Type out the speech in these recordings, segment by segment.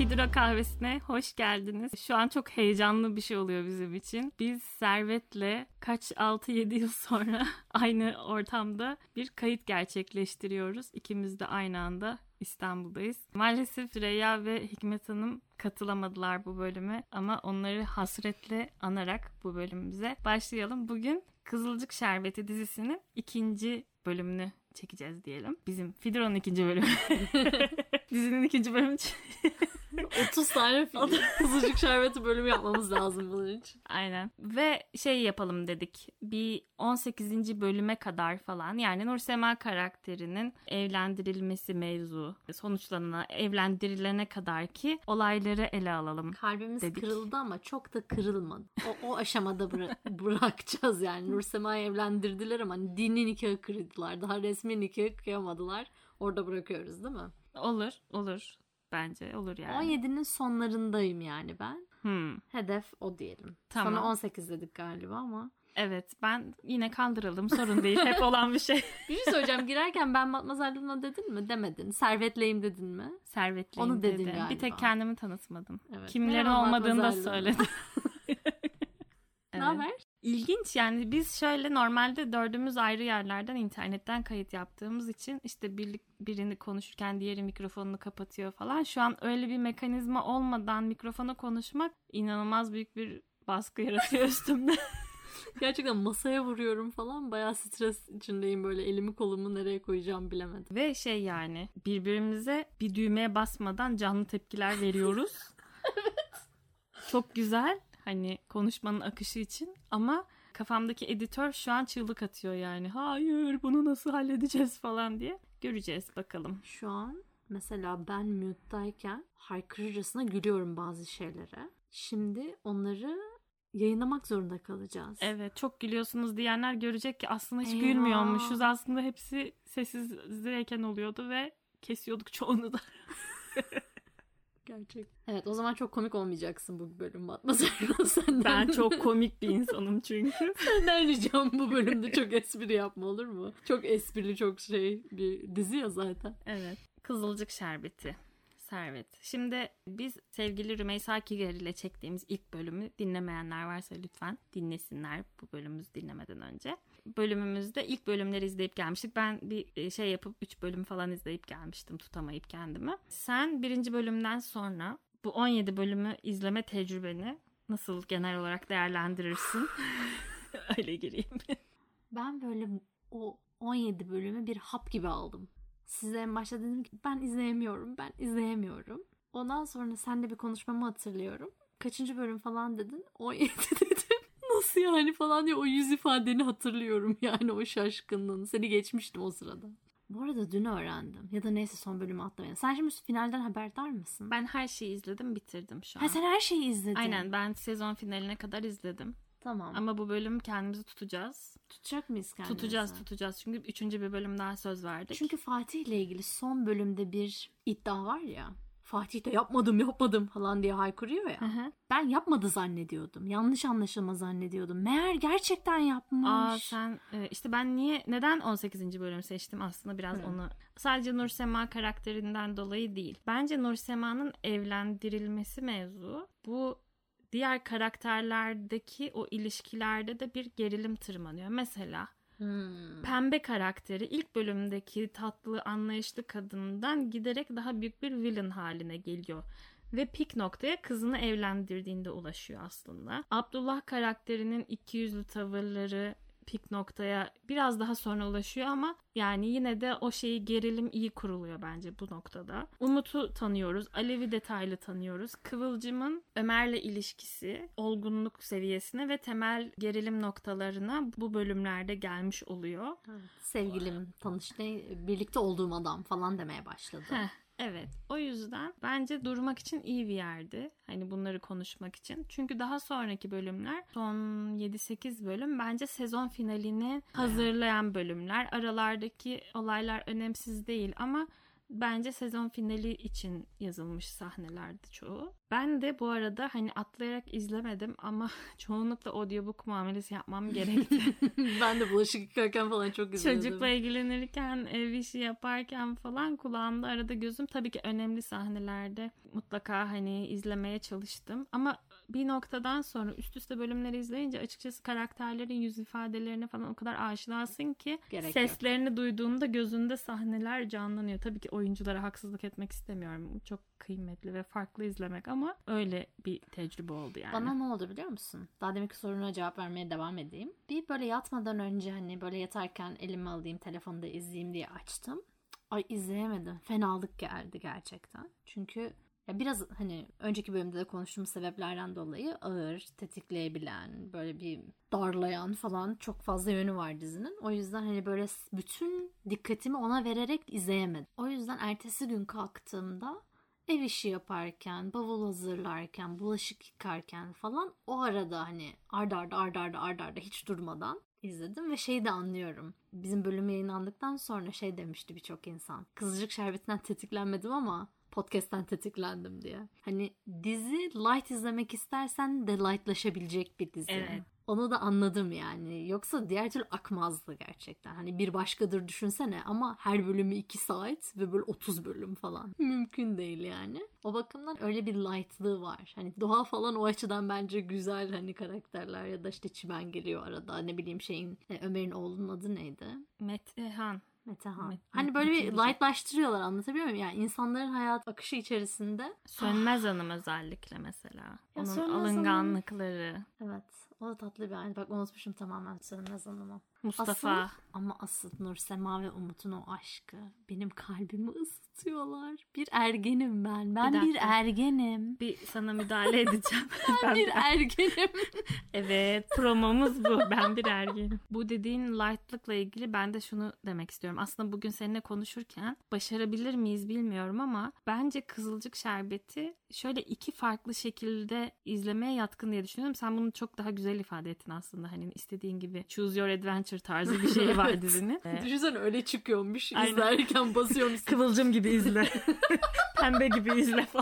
Fidra Kahvesi'ne hoş geldiniz. Şu an çok heyecanlı bir şey oluyor bizim için. Biz Servet'le kaç 6-7 yıl sonra aynı ortamda bir kayıt gerçekleştiriyoruz. İkimiz de aynı anda İstanbul'dayız. Maalesef Süreyya ve Hikmet Hanım katılamadılar bu bölüme ama onları hasretle anarak bu bölümümüze başlayalım. Bugün Kızılcık Şerbeti dizisinin 2. bölümünü çekeceğiz diyelim. Bizim Fidra'nın 2. bölümü. Dizinin 2. bölümü. 30 tane Kızılcık Şerbeti bölümü yapmamız lazım bunun için. Aynen. Ve şey yapalım dedik. Bir 18. bölüme kadar falan, yani Nursema karakterinin evlendirilmesi mevzu, sonuçlanana, evlendirilene kadar ki olayları ele alalım. Kalbimiz dedik. kırıldı ama çok da kırılmadı. O aşamada bırakacağız yani. Nursema'yı evlendirdiler ama hani dini nikahı kırdılar. Daha resmi nikahı kıyamadılar. Orada bırakıyoruz değil mi? Olur. Bence olur yani. 17'nin sonlarındayım yani ben. Hedef o diyelim. Tamam. Sana 18 dedik galiba ama. Evet, ben yine kaldırıldım, sorun değil, hep olan bir şey. Bir şey söyleyeceğim, girerken ben Matmazel'ına dedin mi? Demedin. Servetleyim dedin mi? Servetliyim onu dedin dedim. galiba. Bir tek kendimi tanıtmadım. Evet. Kimlerin Merhaba olmadığını da Matmazel'le. söyledim. Ne haber? İlginç yani, biz şöyle normalde dördümüz ayrı yerlerden internetten kayıt yaptığımız için işte birini konuşurken diğeri mikrofonunu kapatıyor falan. Şu an öyle bir mekanizma olmadan mikrofona konuşmak inanılmaz büyük bir baskı yaratıyor üstümde. Gerçekten masaya vuruyorum falan. Bayağı stres içindeyim, böyle elimi kolumu nereye koyacağımı bilemedim. Ve şey yani, birbirimize bir düğmeye basmadan canlı tepkiler veriyoruz. Evet. Çok güzel. Hani konuşmanın akışı için, ama kafamdaki editör şu an çığlık atıyor yani. Hayır, bunu nasıl halledeceğiz falan diye. Göreceğiz bakalım. Şu an mesela ben mute'dayken haykırırcasına gülüyorum bazı şeylere. Şimdi onları yayınlamak zorunda kalacağız. Evet, çok gülüyorsunuz diyenler görecek ki aslında hiç Eyvah. gülmüyormuşuz. Aslında hepsi sessizdeyken oluyordu ve kesiyorduk çoğunu da. Gerçek. Evet, o zaman çok komik olmayacaksın bu bölüm Matmazel senden. Ben çok komik bir insanım çünkü. Senden ricam bu bölümde çok espri yapma, olur mu? Çok esprili, çok bir dizi ya zaten. Evet. Kızılcık Şerbeti. Servet. Şimdi biz sevgili Rümeysa Kiger ile çektiğimiz ilk bölümü dinlemeyenler varsa lütfen dinlesinler bu bölümümüzü dinlemeden önce. Bölümümüzde ilk bölümleri izleyip gelmiştik. Ben bir şey yapıp 3 bölüm falan izleyip gelmiştim, tutamayıp kendimi. Sen 1. bölümden sonra bu 17 bölümü izleme tecrübeni nasıl genel olarak değerlendirirsin? Öyle gireyim. Ben böyle o 17 bölümü bir hap gibi aldım. Size en başta dedim ki ben izleyemiyorum. Ondan sonra seninle bir konuşmamı hatırlıyorum. Kaçıncı bölüm falan dedin? 17 dedim. Nasıl yani falan diye o yüz ifadeni hatırlıyorum yani, o şaşkınlığını. Seni geçmiştim o sırada. Bu arada dün öğrendim. Ya da neyse, son bölümü atlamayalım. Sen şimdi finalden haberdar mısın? Ben her şeyi izledim, bitirdim şu an. Ha, sen her şeyi izledin. Aynen, ben sezon finaline kadar izledim. Tamam. Ama bu bölüm kendimizi tutacağız. Tutacak mıyız kendimizi? Tutacağız. Çünkü 3. bir bölüm daha söz verdik. Çünkü Fatih ile ilgili son bölümde bir iddia var ya. Fatih de yapmadım falan diye haykırıyor ya. Hı. Ben yapmadı zannediyordum. Yanlış anlaşılma zannediyordum. Meğer gerçekten yapmış. Sen işte ben neden 18. bölümü seçtim aslında biraz onu. Sadece Nursema karakterinden dolayı değil. Bence Nursema'nın evlendirilmesi mevzu, bu diğer karakterlerdeki o ilişkilerde de bir gerilim tırmanıyor. Mesela Pembe karakteri ilk bölümdeki tatlı, anlayışlı kadından giderek daha büyük bir villain haline geliyor. Ve pik noktaya kızını evlendirdiğinde ulaşıyor aslında. Abdullah karakterinin ikiyüzlü tavırları pik noktaya biraz daha sonra ulaşıyor ama yani yine de o gerilim iyi kuruluyor bence bu noktada. Umut'u tanıyoruz. Alev'i detaylı tanıyoruz. Kıvılcım'ın Ömer'le ilişkisi olgunluk seviyesine ve temel gerilim noktalarına bu bölümlerde gelmiş oluyor. Sevgilim, tanıştı, birlikte olduğum adam falan demeye başladı. Evet, o yüzden bence durmak için iyi bir yerdi. Hani bunları konuşmak için. Çünkü daha sonraki bölümler, son 7-8 bölüm bence sezon finalini hazırlayan bölümler. Aralardaki olaylar önemsiz değil ama bence sezon finali için yazılmış sahnelerdi çoğu. Ben de bu arada hani atlayarak izlemedim ama çoğunlukla audiobook muamelesi yapmam gerekti. Ben de bulaşık yıkarken falan çok izledim. Çocukla ilgilenirken, ev işi yaparken falan kulağımda arada gözüm. Tabii ki önemli sahnelerde mutlaka hani izlemeye çalıştım. Ama bir noktadan sonra üst üste bölümleri izleyince açıkçası karakterlerin yüz ifadelerine falan o kadar aşinasın ki seslerini duyduğumda gözünde sahneler canlanıyor. Tabii ki oyunculara haksızlık etmek istemiyorum. Çok kıymetli ve farklı izlemek ama öyle bir tecrübe oldu yani. Bana ne oldu biliyor musun? Daha deminki soruna cevap vermeye devam edeyim. Bir böyle yatmadan önce hani böyle yatarken elime alayım, telefonda izleyeyim diye açtım. Ay izleyemedim. Fenalık geldi gerçekten. Çünkü ya biraz hani önceki bölümde de konuştuğumuz sebeplerden dolayı ağır, tetikleyebilen, böyle bir darlayan falan çok fazla yönü var dizinin. O yüzden hani böyle bütün dikkatimi ona vererek izleyemedim. O yüzden ertesi gün kalktığımda ev işi yaparken, bavul hazırlarken, bulaşık yıkarken falan o arada hani arda arda hiç durmadan izledim ve şeyi de anlıyorum. Bizim bölüm yayınlandıktan sonra şey demişti birçok insan. Kızılcık Şerbeti'nden tetiklenmedim ama podcast'ten tetiklendim diye. Hani dizi light izlemek istersen de lightlaşabilecek bir dizi. Evet. Onu da anladım yani. Yoksa diğer türlü akmazdı gerçekten. Hani bir başkadır düşünsene ama her bölümü 2 saat ve böyle 30 bölüm falan. Mümkün değil yani. O bakımdan öyle bir lightlığı var. Hani Doğa falan o açıdan bence güzel hani karakterler ya da işte Çimen geliyor arada. Ne bileyim Ömer'in oğlunun adı neydi? Metehan. Hani böyle bir lightlaştırıyorlar, anlatabiliyor muyum? Yani insanların hayat akışı içerisinde. Sönmez Hanım özellikle mesela. Onun alınganlıkları. Evet. O da tatlı bir aile. Bak unutmuşum tamamen Sönmez Hanım'ı. Mustafa. Asıl Nursema ve Umut'un o aşkı. Benim kalbimi ısıtıyorlar. Bir ergenim ben. Ben bir ergenim. Bir sana müdahale edeceğim. Ben bir ergenim. Evet, promomuz bu. Ben bir ergenim. Bu dediğin lightlıkla ilgili ben de şunu demek istiyorum. Aslında bugün seninle konuşurken başarabilir miyiz bilmiyorum ama bence Kızılcık Şerbeti şöyle 2 farklı şekilde izlemeye yatkın diye düşünüyorum. Sen bunu çok daha güzel ifade ettin aslında. Hani istediğin gibi choose your adventure tarzı bir şey var dizinin. Düşünsene öyle çıkıyormuş. İzlerken basıyormuş. Kıvılcım gibi izle. Pembe gibi izle falan.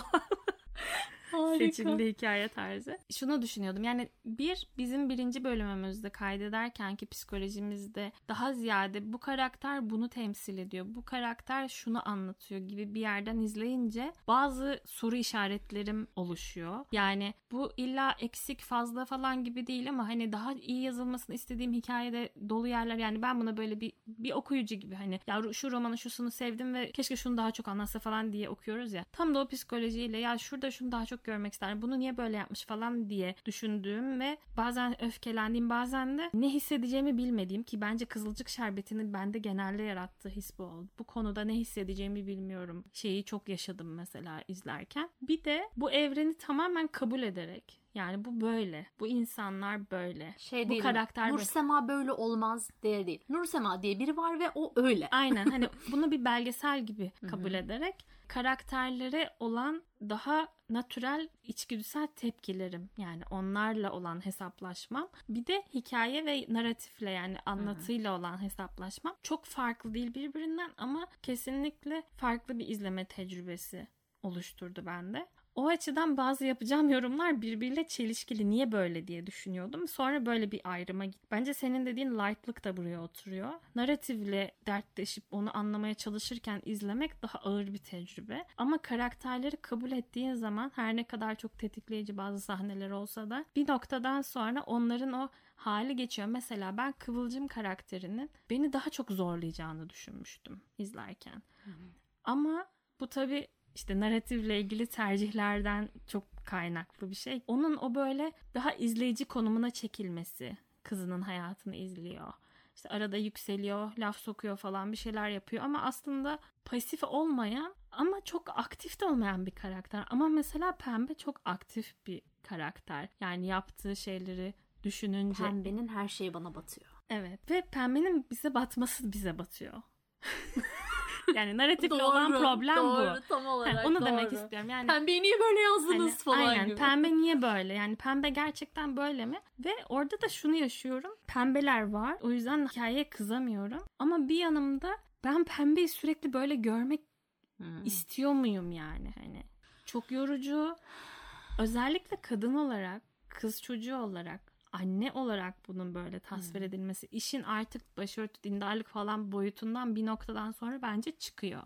Harika. Seçimli hikaye tarzı. Şunu düşünüyordum. Yani bizim 1. bölümümüzde kaydederken ki psikolojimizde daha ziyade bu karakter bunu temsil ediyor. Bu karakter şunu anlatıyor gibi bir yerden izleyince bazı soru işaretlerim oluşuyor. Yani bu illa eksik fazla falan gibi değil ama hani daha iyi yazılmasını istediğim hikayede dolu yerler. Yani ben buna böyle bir okuyucu gibi hani ya şu romanın şusunu sevdim ve keşke şunu daha çok anlatsa falan diye okuyoruz ya. Tam da o psikolojiyle ya şurada şunu daha çok görmek ister. Bunu niye böyle yapmış falan diye düşündüğüm ve bazen öfkelendiğim, bazen de ne hissedeceğimi bilmediğim ki bence Kızılcık Şerbeti'nin bende genelde yarattığı his bu oldu. Bu konuda ne hissedeceğimi bilmiyorum. Şeyi çok yaşadım mesela izlerken. Bir de bu evreni tamamen kabul ederek yani bu böyle. Bu insanlar böyle. Bu karakter Nursema böyle olmaz diye değil. Nursema diye biri var ve o öyle. Aynen hani bunu bir belgesel gibi kabul ederek karakterlere olan daha natürel içgüdüsel tepkilerim yani onlarla olan hesaplaşmam bir de hikaye ve narratifle yani anlatıyla olan hesaplaşmam çok farklı değil birbirinden ama kesinlikle farklı bir izleme tecrübesi oluşturdu bende. O açıdan bazı yapacağım yorumlar birbiriyle çelişkili. Niye böyle diye düşünüyordum. Sonra böyle bir ayrıma gittim. Bence senin dediğin lightlık da buraya oturuyor. Narratifle dertleşip onu anlamaya çalışırken izlemek daha ağır bir tecrübe. Ama karakterleri kabul ettiğin zaman her ne kadar çok tetikleyici bazı sahneler olsa da bir noktadan sonra onların o hali geçiyor. Mesela ben Kıvılcım karakterinin beni daha çok zorlayacağını düşünmüştüm izlerken. Ama bu tabii İşte narratifle ilgili tercihlerden çok kaynaklı bir şey. Onun o böyle daha izleyici konumuna çekilmesi. Kızının hayatını izliyor. İşte arada yükseliyor, laf sokuyor falan bir şeyler yapıyor. Ama aslında pasif olmayan ama çok aktif de olmayan bir karakter. Ama mesela Pembe çok aktif bir karakter. Yani yaptığı şeyleri düşününce. Pembenin her şeyi bana batıyor. Evet ve Pembenin bize batması bize batıyor. Yani narratifle olan problem bu. Doğru, tam olarak onu doğru. demek istiyorum. Yani Pembeyi niye böyle yazdınız falan aynen, gibi. Pembe niye böyle? Yani Pembe gerçekten böyle mi? Ve orada da şunu yaşıyorum. Pembeler var. O yüzden hikayeye kızamıyorum. Ama bir yanımda ben Pembeyi sürekli böyle görmek İstiyor muyum yani hani? Çok yorucu. Özellikle kadın olarak, kız çocuğu olarak, anne olarak bunun böyle tasvir edilmesi, işin artık başörtü, dindarlık falan boyutundan bir noktadan sonra bence çıkıyor.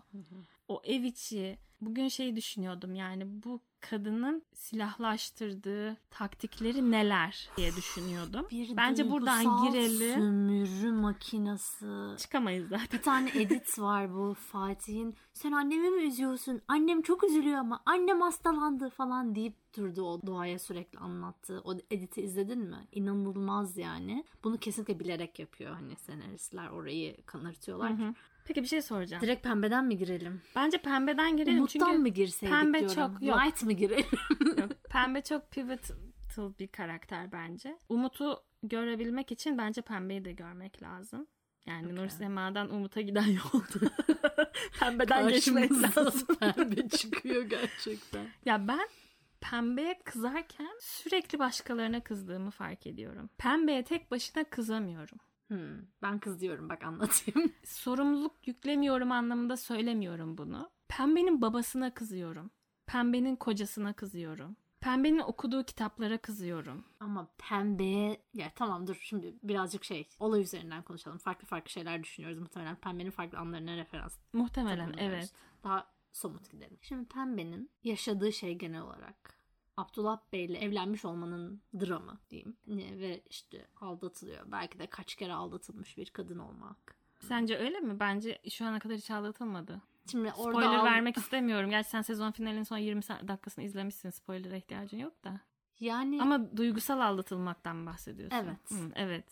O ev içi, bugün düşünüyordum yani bu kadının silahlaştırdığı taktikleri neler diye düşünüyordum. Bence buradan girelim. Sömürü makinası. Çıkamayız zaten. Bir tane edit var bu Fatih'in. Sen annemi mi üzüyorsun? Annem çok üzülüyor ama annem hastalandı falan deyip durdu, o doğaya sürekli anlattığı. O editi izledin mi? İnanılmaz yani. Bunu kesinlikle bilerek yapıyor hani senaristler, orayı kanırtıyorlar. Peki bir şey soracağım. Direkt pembeden mi girelim? Bence pembeden girelim. Umut'tan çünkü mı girseydik pembe diyorum. çok yok. Light mı girelim? Yok. Pembe çok pivotal bir karakter bence. Umut'u görebilmek için bence pembeyi de görmek lazım. Yani Nur Sema'dan Umut'a giden yolda. Pembeden geçmek lazım. Pembe çıkıyor gerçekten. Ya ben pembeye kızarken sürekli başkalarına kızdığımı fark ediyorum. Pembeye tek başına kızamıyorum. Ben kız diyorum, bak anlatayım. Sorumluluk yüklemiyorum anlamında söylemiyorum bunu. Pembenin babasına kızıyorum. Pembenin kocasına kızıyorum. Pembenin okuduğu kitaplara kızıyorum. Ama pembeye... Ya tamam dur, şimdi birazcık olay üzerinden konuşalım. Farklı farklı şeyler düşünüyoruz. Muhtemelen pembenin farklı anlarına referans. Muhtemelen evet. Daha somut gidelim. Şimdi pembenin yaşadığı şey genel olarak Abdullah Bey'le evlenmiş olmanın dramı diyeyim. Ve aldatılıyor. Belki de kaç kere aldatılmış bir kadın olmak. Sence öyle mi? Bence şu ana kadar hiç aldatılmadı. Şimdi Spoiler vermek istemiyorum. Gerçi sen sezon finalinin son 20 dakikasını izlemişsin. Spoiler'a ihtiyacın yok da. Yani... Ama duygusal aldatılmaktan bahsediyorsun. Evet. Evet.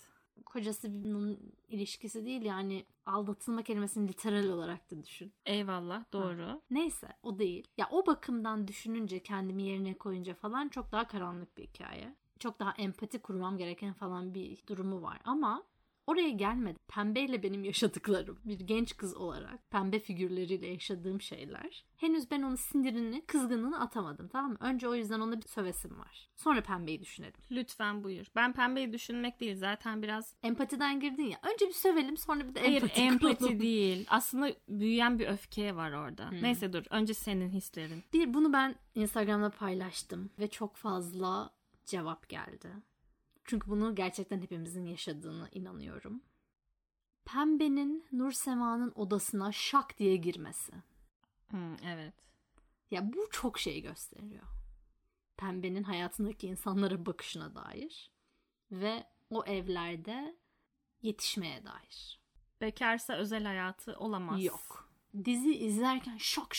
Kocasının ilişkisi değil yani, aldatılma kelimesini literal olarak da düşün. Eyvallah, doğru. Neyse, o değil. Ya o bakımdan düşününce, kendimi yerine koyunca falan çok daha karanlık bir hikaye. Çok daha empati kurmam gereken falan bir durumu var ama oraya gelmedi. Pembeyle benim yaşadıklarım, bir genç kız olarak pembe figürleriyle yaşadığım şeyler. Henüz ben onun sinirini, kızgınlığını atamadım, tamam mı? Önce o yüzden ona bir sövesim var. Sonra pembeyi düşünelim. Lütfen buyur. Ben pembeyi düşünmek değil, zaten biraz... Empatiden girdin ya. Önce bir sövelim, sonra bir de Hayır, empati değil. Aslında büyüyen bir öfke var orada. Neyse dur. Önce senin hislerin. Bunu ben Instagram'da paylaştım ve çok fazla cevap geldi. Çünkü bunu gerçekten hepimizin yaşadığını inanıyorum. Pembenin Nur Sema'nın odasına şak diye girmesi. Evet. Ya bu çok şey gösteriyor. Pembenin hayatındaki insanlara bakışına dair ve o evlerde yetişmeye dair. Bekarsa özel hayatı olamaz. Yok. Dizi izlerken şok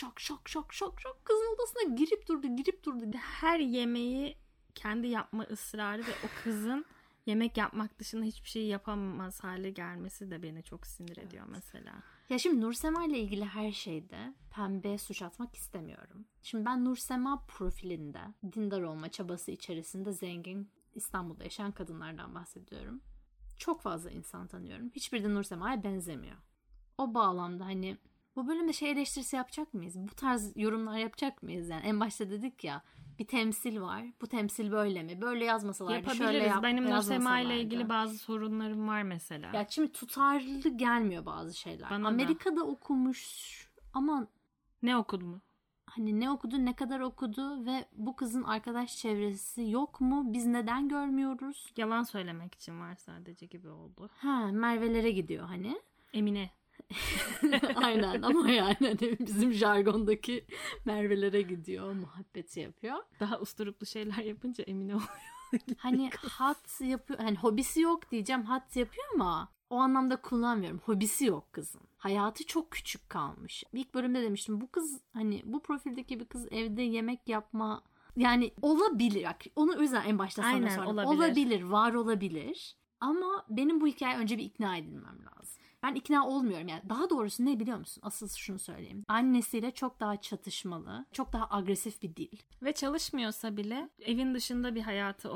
kızın odasına girip durdu. Her yemeği kendi yapma ısrarı ve o kızın yemek yapmak dışında hiçbir şey yapamaz hale gelmesi de beni çok sinir ediyor mesela. Ya şimdi Nursema ile ilgili her şeyde pembe suç atmak istemiyorum. Şimdi ben Nursema profilinde dindar olma çabası içerisinde zengin İstanbul'da yaşayan kadınlardan bahsediyorum. Çok fazla insan tanıyorum. Hiçbiri de Nursema'ya benzemiyor. O bağlamda hani bu bölümde eleştirisi yapacak mıyız? Bu tarz yorumlar yapacak mıyız? Yani en başta dedik ya, bir temsil var. Bu temsil böyle mi? Böyle yazmasalardı, şöyle yapabiliriz. Benim Nursema ile ilgili bazı sorunlarım var mesela. Ya şimdi tutarlı gelmiyor bazı şeyler. Bana Amerika'da okumuş ama ne okudu mu? Hani ne okudu, ne kadar okudu ve bu kızın arkadaş çevresi yok mu? Biz neden görmüyoruz? Yalan söylemek için var sadece gibi oldu. Merve'lere gidiyor hani. Emine. Aynen ama yani hani bizim jargondaki Merve'lere gidiyor, muhabbeti yapıyor. Daha usturuplu şeyler yapınca Emine oluyor. Hani hat yapıyor. Hani hobisi yok diyeceğim, hat yapıyor ama o anlamda kullanmıyorum. Hobisi yok kızın. Hayatı çok küçük kalmış. İlk bölümde demiştim, bu kız hani bu profildeki bir kız evde yemek yapma, yani olabilir. Onu o yüzden en başta sana sordum. Olabilir, var olabilir. Ama benim bu hikaye önce bir ikna edilmem lazım. Ben ikna olmuyorum yani. Daha doğrusu ne biliyor musun? Asıl şunu söyleyeyim. Annesiyle çok daha çatışmalı, çok daha agresif bir dil. Ve çalışmıyorsa bile evin dışında bir hayatı olan,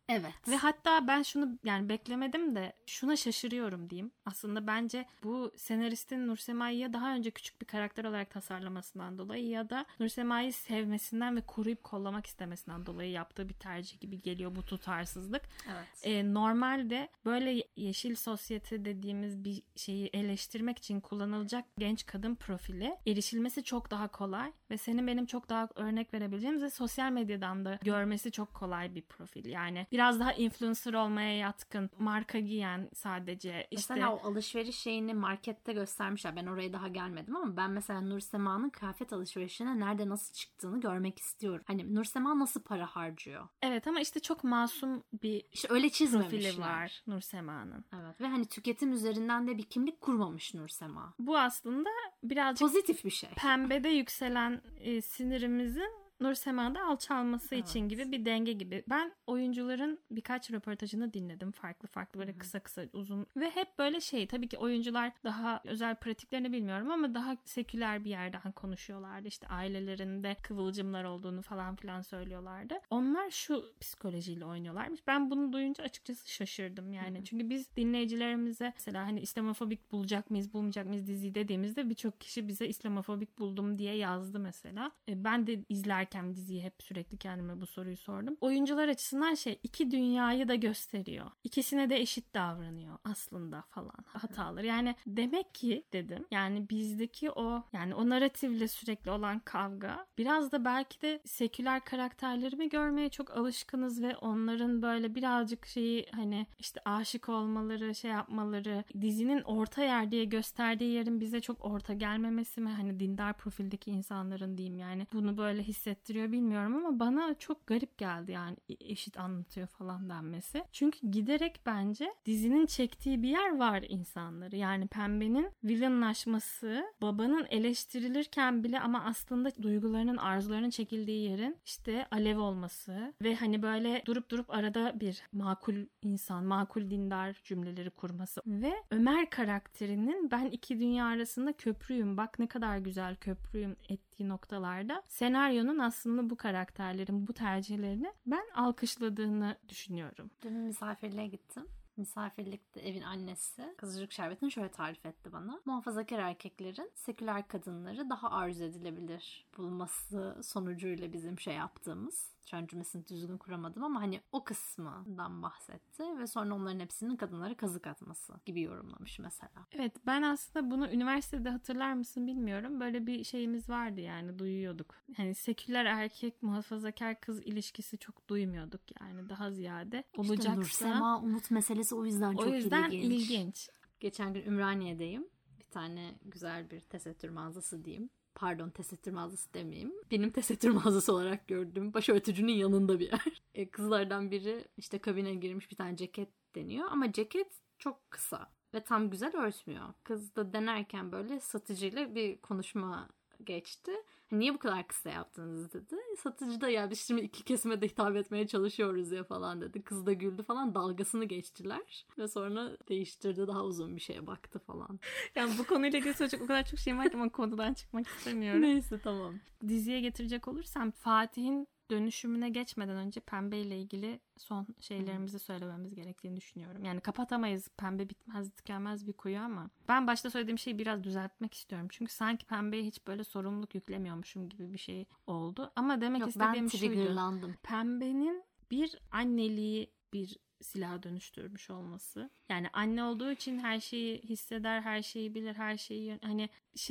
Evet. Ve hatta ben şunu yani beklemedim de şuna şaşırıyorum diyeyim. Aslında bence bu senaristin Nursema'yı ya daha önce küçük bir karakter olarak tasarlamasından dolayı ya da Nursema'yı sevmesinden ve koruyup kollamak istemesinden dolayı yaptığı bir tercih gibi geliyor bu tutarsızlık. Evet. Normalde böyle yeşil sosyete dediğimiz bir şeyi eleştirmek için kullanılacak genç kadın profili erişilmesi çok daha kolay ve senin benim çok daha örnek verebileceğimiz ve sosyal medyadan da görmesi çok kolay bir profil. Yani biraz daha influencer olmaya yatkın, marka giyen sadece. Mesela o alışveriş şeyini markette göstermişler. Ben oraya daha gelmedim ama ben mesela Nursema'nın kıyafet alışverişine nerede nasıl çıktığını görmek istiyorum. Hani Nursema nasıl para harcıyor? Evet ama işte çok masum bir İşte öyle çizmemişler. profili var Nursema'nın. Evet ve hani tüketim üzerinden de bir kimlik kurmamış Nursema. Bu aslında birazcık pozitif bir şey. Pembede yükselen sinirimizin Nursema'da alçalması için gibi bir denge gibi. Ben oyuncuların birkaç röportajını dinledim. Farklı böyle kısa uzun ve hep böyle tabii ki oyuncular daha özel pratiklerini bilmiyorum ama daha seküler bir yerden konuşuyorlardı. İşte ailelerinde kıvılcımlar olduğunu falan filan söylüyorlardı. Onlar şu psikolojiyle oynuyorlarmış. Ben bunu duyunca açıkçası şaşırdım yani. Çünkü biz dinleyicilerimize mesela hani İslamofobik bulacak mıyız, bulmayacak mıyız dizi dediğimizde birçok kişi bize İslamofobik buldum diye yazdı mesela. Ben de izlerken diziyi hep sürekli kendime bu soruyu sordum. Oyuncular açısından iki dünyayı da gösteriyor. İkisine de eşit davranıyor aslında falan hataları. Yani demek ki dedim yani bizdeki o naratifle sürekli olan kavga biraz da belki de seküler karakterlerimi görmeye çok alışkınız ve onların böyle birazcık hani işte aşık olmaları, yapmaları, dizinin orta yer diye gösterdiği yerin bize çok orta gelmemesi mi? Hani dindar profildeki insanların diyeyim yani bunu böyle hissettiriyor bilmiyorum ama bana çok garip geldi yani eşit anlatıyor falan denmesi. Çünkü giderek bence dizinin çektiği bir yer var insanları. Yani Pembe'nin villainlaşması, babanın eleştirilirken bile ama aslında duygularının, arzularının çekildiği yerin işte alev olması ve hani böyle durup arada bir makul insan, makul dindar cümleleri kurması ve Ömer karakterinin ben iki dünya arasında köprüyüm, bak ne kadar güzel köprüyüm ettiği noktalarda senaryonun aslında bu karakterlerin bu tercihlerini ben alkışladığını düşünüyorum. Dün misafirliğe gittim. Misafirlikte evin annesi Kızılcık Şerbeti'ni şöyle tarif etti bana. Muhafazakar erkeklerin seküler kadınları daha arzu edilebilir bulması sonucuyla bizim yaptığımız. Şu an cümlesini düzgün kuramadım ama hani o kısmından bahsetti ve sonra onların hepsinin kadınlara kazık atması gibi yorumlamış mesela. Evet, ben aslında bunu üniversitede hatırlar mısın bilmiyorum. Böyle bir şeyimiz vardı yani duyuyorduk. Hani seküler erkek muhafazakar kız ilişkisi çok duymuyorduk yani daha ziyade olacaksa. İşte Nursema Umut meselesi o yüzden çok ilginç. Geçen gün Ümraniye'deyim. Bir tane güzel bir tesettür mağazası diyeyim. Pardon tesettür mağazası demeyeyim. Benim tesettür mağazası olarak gördüğüm başörtücünün yanında bir yer. Kızlardan biri işte kabine girmiş bir tane ceket deniyor. Ama ceket çok kısa ve tam güzel örtmüyor. Kız da denerken böyle satıcıyla bir konuşma geçti. Niye bu kadar kısa yaptınız dedi. Satıcı da ya biz şimdi iki kesime de hitap etmeye çalışıyoruz ya falan dedi. Kız da güldü falan, dalgasını geçtiler. Ve sonra değiştirdi, daha uzun bir şeye baktı falan. Yani bu konuyla ilgili söyleyecek o kadar çok şeyim var ki ama konudan çıkmak istemiyorum. Neyse tamam. Diziye getirecek olursam Fatih'in dönüşümüne geçmeden önce Pembe ile ilgili son şeylerimizi söylememiz gerektiğini düşünüyorum. Yani kapatamayız. Pembe bitmez, tükenmez bir kuyu ama ben başta söylediğim şeyi biraz düzeltmek istiyorum. Çünkü sanki Pembe'ye hiç böyle sorumluluk yüklemiyormuşum gibi bir şey oldu. Ama demek istediğim şuydu. Pembe'nin bir anneliği bir silaha dönüştürmüş olması. Yani anne olduğu için her şeyi hisseder, her şeyi bilir, her şeyi hani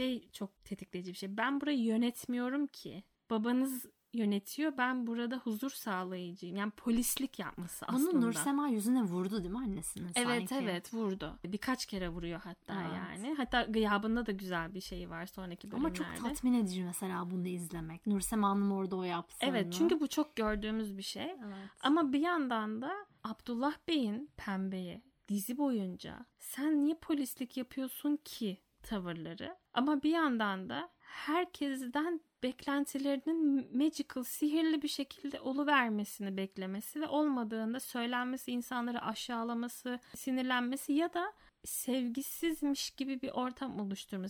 çok tetikleyici bir şey. Ben burayı yönetmiyorum ki. Babanız yönetiyor. Ben burada huzur sağlayıcıyım. Yani polislik yapması aslında. Bunu Nursema yüzüne vurdu değil mi annesinin sanki? Evet vurdu. Birkaç kere vuruyor hatta yani. Hatta gıyabında da güzel bir şey var sonraki bölümlerde. Ama çok tatmin edici mesela bunu izlemek. Nursema'nın orada o yaptığını. Evet çünkü bu çok gördüğümüz bir şey. Evet. Ama bir yandan da Abdullah Bey'in Pembe'ye dizi boyunca sen niye polislik yapıyorsun ki tavırları. Ama bir yandan da herkesten beklentilerinin magical, sihirli bir şekilde oluvermesini beklemesi ve olmadığında söylenmesi, insanları aşağılaması, sinirlenmesi ya da sevgisizmiş gibi bir ortam oluşturması.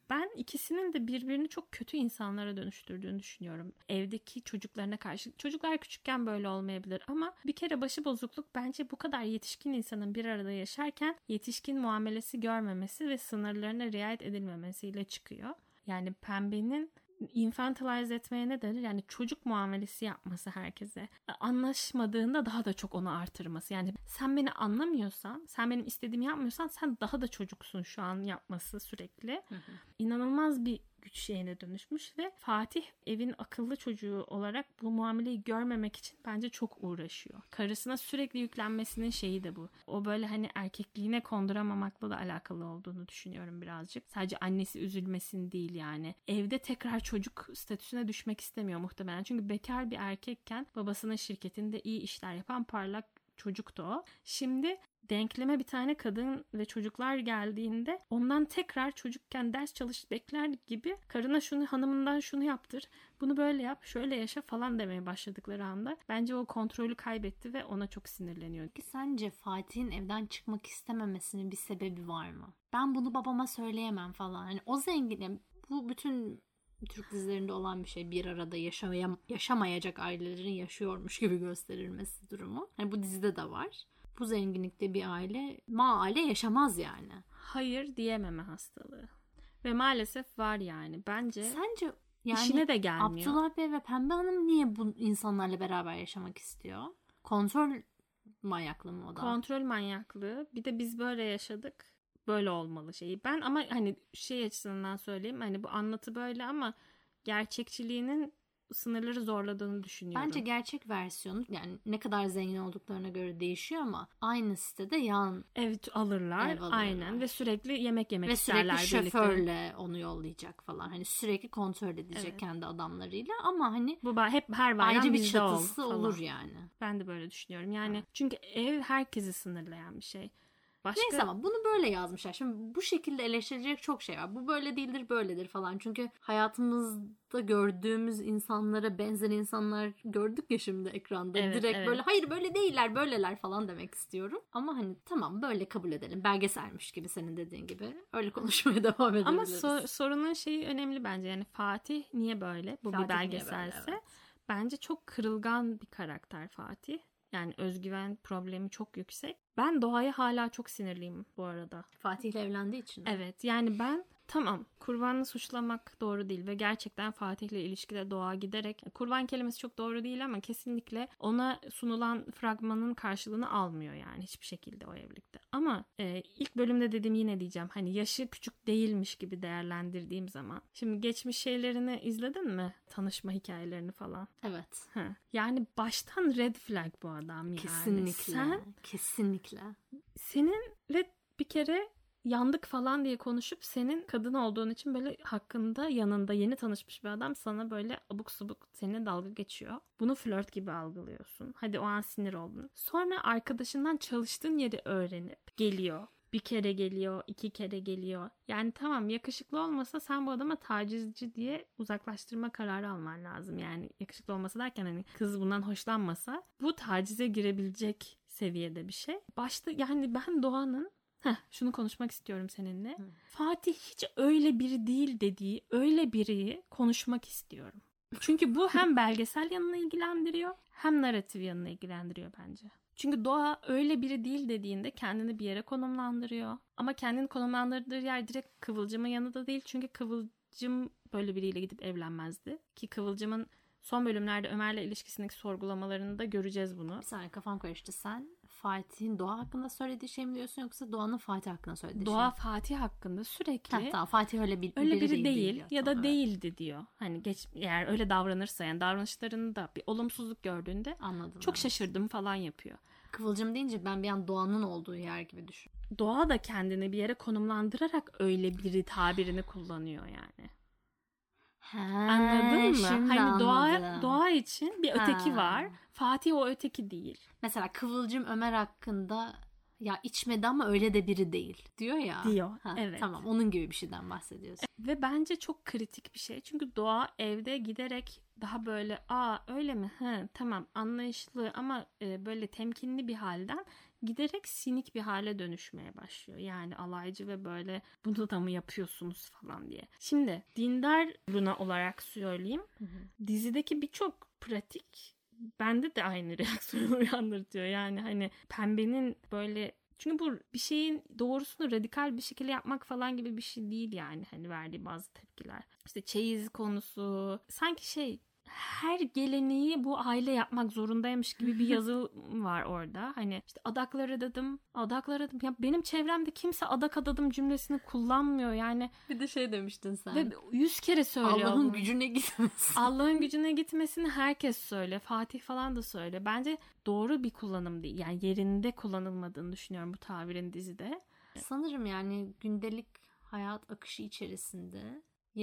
Ben ikisinin de birbirini çok kötü insanlara dönüştürdüğünü düşünüyorum. Evdeki çocuklarına karşı. Çocuklar küçükken böyle olmayabilir ama bir kere başıbozukluk bence bu kadar yetişkin insanın bir arada yaşarken yetişkin muamelesi görmemesi ve sınırlarına riayet edilmemesiyle çıkıyor. Yani Pembe'nin infantilize etmeye ne denir? Yani çocuk muamelesi yapması herkese. Anlaşmadığında daha da çok onu artırması. Yani sen beni anlamıyorsan, sen benim istediğimi yapmıyorsan sen daha da çocuksun şu an yapması sürekli. İnanılmaz bir güç şeyine dönüşmüş ve Fatih evin akıllı çocuğu olarak bu muameleyi görmemek için bence çok uğraşıyor. Karısına sürekli yüklenmesinin şeyi de bu. O böyle hani erkekliğine konduramamakla da alakalı olduğunu düşünüyorum birazcık. Sadece annesi üzülmesin değil yani. Evde tekrar çocuk statüsüne düşmek istemiyor muhtemelen. Çünkü bekar bir erkekken babasının şirketinde iyi işler yapan parlak çocuktu o. Şimdi denkleme bir tane kadın ve çocuklar geldiğinde ondan tekrar çocukken ders çalış bekler gibi karına şunu, hanımından şunu yaptır, bunu böyle yap, şöyle yaşa falan demeye başladıkları anda bence o kontrolü kaybetti ve ona çok sinirleniyor. Peki sence Fatih'in evden çıkmak istememesinin bir sebebi var mı? Ben bunu babama söyleyemem falan. Hani o zengin, bu bütün Türk dizilerinde olan bir şey, bir arada yaşamayacak ailelerin yaşıyormuş gibi gösterilmesi durumu. Hani bu dizide de var. Bu zenginlikte bir aile yaşamaz yani. Hayır diyememe hastalığı. Ve maalesef var yani. Bence sence yani işine de gelmiyor. Abdullah Bey ve Pembe Hanım niye bu insanlarla beraber yaşamak istiyor? Kontrol manyaklığı mı o da? Kontrol manyaklığı. Bir de biz böyle yaşadık. Böyle olmalı şeyi. Ben ama hani şey açısından söyleyeyim. Hani bu anlatı böyle ama gerçekçiliğinin sınırları zorladığını düşünüyorum. Bence gerçek versiyonu yani ne kadar zengin olduklarına göre değişiyor ama aynı sitede yan ev alırlar. Aynen ve sürekli yemek yemek isterler birlikte. Ve sürekli şoförle onu yollayacak falan. Hani sürekli kontrol edecek kendi adamlarıyla ama hani bu hep her bayram ayrı bir bizde çatısı falan. olur yani. Ben de böyle düşünüyorum. Yani çünkü ev herkesi sınırlayan bir şey. Neyse ama bunu böyle yazmışlar. Şimdi bu şekilde eleştirecek çok şey var. Bu böyle değildir, böyledir falan. Çünkü hayatımızda gördüğümüz insanlara benzer insanlar gördük ya şimdi ekranda. Direkt böyle hayır böyle değiller, böyleler falan demek istiyorum. Ama hani tamam böyle kabul edelim. Belgeselmiş gibi senin dediğin gibi. Öyle konuşmaya devam edebiliriz. Ama sorunun şeyi önemli bence. Yani Fatih niye böyle? Bu bir belgeselse. Böyle, bence çok kırılgan bir karakter Fatih. Yani özgüven problemi çok yüksek. Ben Doğa'ya hala çok sinirliyim bu arada. Fatih'le evlendiği için. Evet yani ben tamam kurbanı suçlamak doğru değil ve gerçekten Fatih'le ilişkide Doğa giderek kurban kelimesi çok doğru değil ama kesinlikle ona sunulan fragmanın karşılığını almıyor yani hiçbir şekilde o evlilikte. Ama ilk bölümde dediğim yine diyeceğim hani yaşı küçük değilmiş gibi değerlendirdiğim zaman. Şimdi geçmiş şeylerini izledin mi? Tanışma hikayelerini falan. Evet. Yani baştan red flag bu adam yani. Kesinlikle. Kesinlikle. Seninle bir kere yandık falan diye konuşup senin kadın olduğun için böyle hakkında yanında yeni tanışmış bir adam sana böyle abuk subuk seninle dalga geçiyor. Bunu flört gibi algılıyorsun. Hadi o an sinir oldun. Sonra arkadaşından çalıştığın yeri öğrenip geliyor. Bir kere geliyor, 2 kere geliyor. Yani tamam yakışıklı olmasa sen bu adama tacizci diye uzaklaştırma kararı alman lazım. Yani yakışıklı olması derken hani kız bundan hoşlanmasa bu tacize girebilecek seviyede bir şey. Başta yani ben Doğan'ın şunu konuşmak istiyorum seninle. Fatih hiç öyle biri değil dediği öyle biri konuşmak istiyorum. Çünkü bu hem belgesel yanını ilgilendiriyor hem narratif yanını ilgilendiriyor bence. Çünkü Doğa öyle biri değil dediğinde kendini bir yere konumlandırıyor. Ama kendini konumlandırdığı yer direkt Kıvılcım'ın yanı da değil. Çünkü Kıvılcım böyle biriyle gidip evlenmezdi. Ki Kıvılcım'ın son bölümlerde Ömer'le ilişkisindeki sorgulamalarını da göreceğiz bunu. Bir saniye kafam karıştı. Sen Fatih'in Doğa hakkında söylediği şey mi diyorsun yoksa Doğan'ın Fatih hakkında söylediği şey mi? Doğa Fatih hakkında sürekli tamam, Fatih öyle biri değil ya da değildi diyor. Hani eğer öyle davranırsa yani davranışlarında bir olumsuzluk gördüğünde çok şaşırdım falan yapıyor. Kıvılcım deyince ben bir an Doğan'ın olduğu yer gibi düşün. Doğa da kendini bir yere konumlandırarak öyle biri tabirini kullanıyor yani. Anladın mı? Hani doğa için bir öteki var. Fatih o öteki değil. Mesela Kıvılcım Ömer hakkında ya içmedi ama öyle de biri değil diyor ya. Diyor. Evet. Tamam onun gibi bir şeyden bahsediyorsun. Ve bence çok kritik bir şey. Çünkü Doğa evde giderek daha böyle öyle mi? Tamam anlayışlı ama böyle temkinli bir halden giderek sinik bir hale dönüşmeye başlıyor. Yani alaycı ve böyle bunu da mı yapıyorsunuz falan diye. Şimdi dindar Luna olarak söyleyeyim. Dizideki birçok pratik bende de aynı reaksiyonu uyandırtıyor. Yani hani pembenin böyle, çünkü bu bir şeyin doğrusunu radikal bir şekilde yapmak falan gibi bir şey değil yani. Hani verdiği bazı tepkiler. İşte çeyiz konusu. Sanki her geleneği bu aile yapmak zorundaymış gibi bir yazı var orada. Hani işte adaklar adadım. Ya benim çevremde kimse adak adadım cümlesini kullanmıyor yani. Bir de demiştin sen. Ve 100 kere söylüyor. Allah'ın gücüne gitmesin. Allah'ın gücüne gitmesini herkes söyle. Fatih falan da söyle. Bence doğru bir kullanım değil. Yani yerinde kullanılmadığını düşünüyorum bu tabirin dizide. Sanırım yani gündelik hayat akışı içerisinde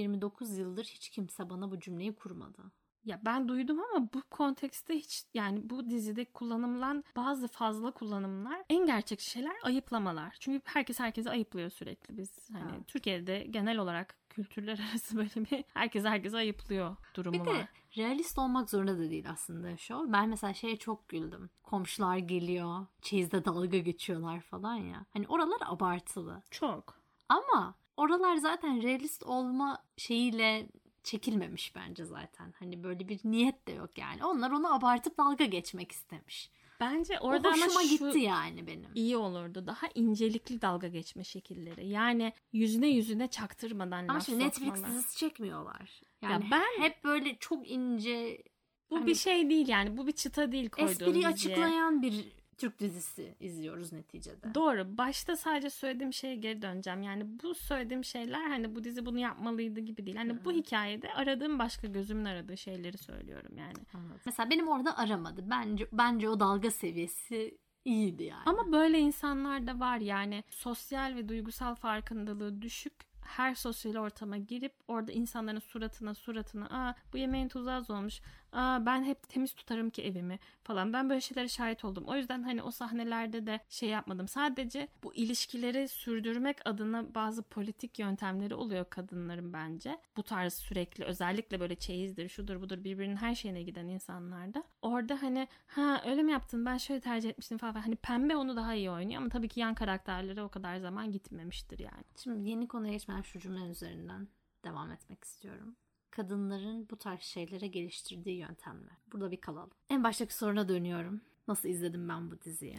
29 yıldır hiç kimse bana bu cümleyi kurmadı. Ya ben duydum ama bu kontekste hiç, yani bu dizide kullanılan bazı fazla kullanımlar, en gerçekçi şeyler ayıplamalar. Çünkü herkes herkese ayıplıyor sürekli. Biz hani Türkiye'de genel olarak kültürler arası böyle bir herkese ayıplıyor durumu var. Bir de realist olmak zorunda da değil aslında şu. Ben mesela çok güldüm. Komşular geliyor, çeyizde dalga geçiyorlar falan ya. Hani oralar abartılı. Çok. Ama oralar zaten realist olma şeyiyle çekilmemiş bence zaten. Hani böyle bir niyet de yok yani. Onlar onu abartıp dalga geçmek istemiş. Bence orada o hoşuma gitti yani benim. İyi olurdu. Daha incelikli dalga geçme şekilleri. Yani yüzüne çaktırmadan laf sokmalar. Netflix dizisi çekmiyorlar. Yani ya ben hep böyle çok ince. Bu hani bir şey değil yani. Bu bir çıta değil koyduğum espriyi diziye. açıklayan bir Türk dizisi izliyoruz neticede. Doğru. Başta sadece söylediğim şeye geri döneceğim. Yani bu söylediğim şeyler hani bu dizi bunu yapmalıydı gibi değil. Hani bu hikayede aradığım başka, gözümün aradığı şeyleri söylüyorum yani. Anladım. Mesela benim orada aramadı. Bence o dalga seviyesi iyiydi yani. Ama böyle insanlar da var yani. Sosyal ve duygusal farkındalığı düşük, her sosyal ortama girip orada insanların suratına bu yemeğin tuzu az olmuş, ben hep temiz tutarım ki evimi falan, ben böyle şeylere şahit oldum. O yüzden hani o sahnelerde de yapmadım. Sadece bu ilişkileri sürdürmek adına bazı politik yöntemleri oluyor kadınların bence. Bu tarz sürekli, özellikle böyle çeyizdir, şudur budur, birbirinin her şeyine giden insanlarda. Orada hani öyle mi yaptın, ben şöyle tercih etmiştim falan. Hani pembe onu daha iyi oynuyor ama tabii ki yan karakterlere o kadar zaman gitmemiştir yani. Şimdi yeni konuya geçmeden şu cümlenin üzerinden devam etmek istiyorum. Kadınların bu tarz şeylere geliştirdiği yöntemler. Burada bir kalalım. En baştaki soruna dönüyorum. Nasıl izledim ben bu diziyi?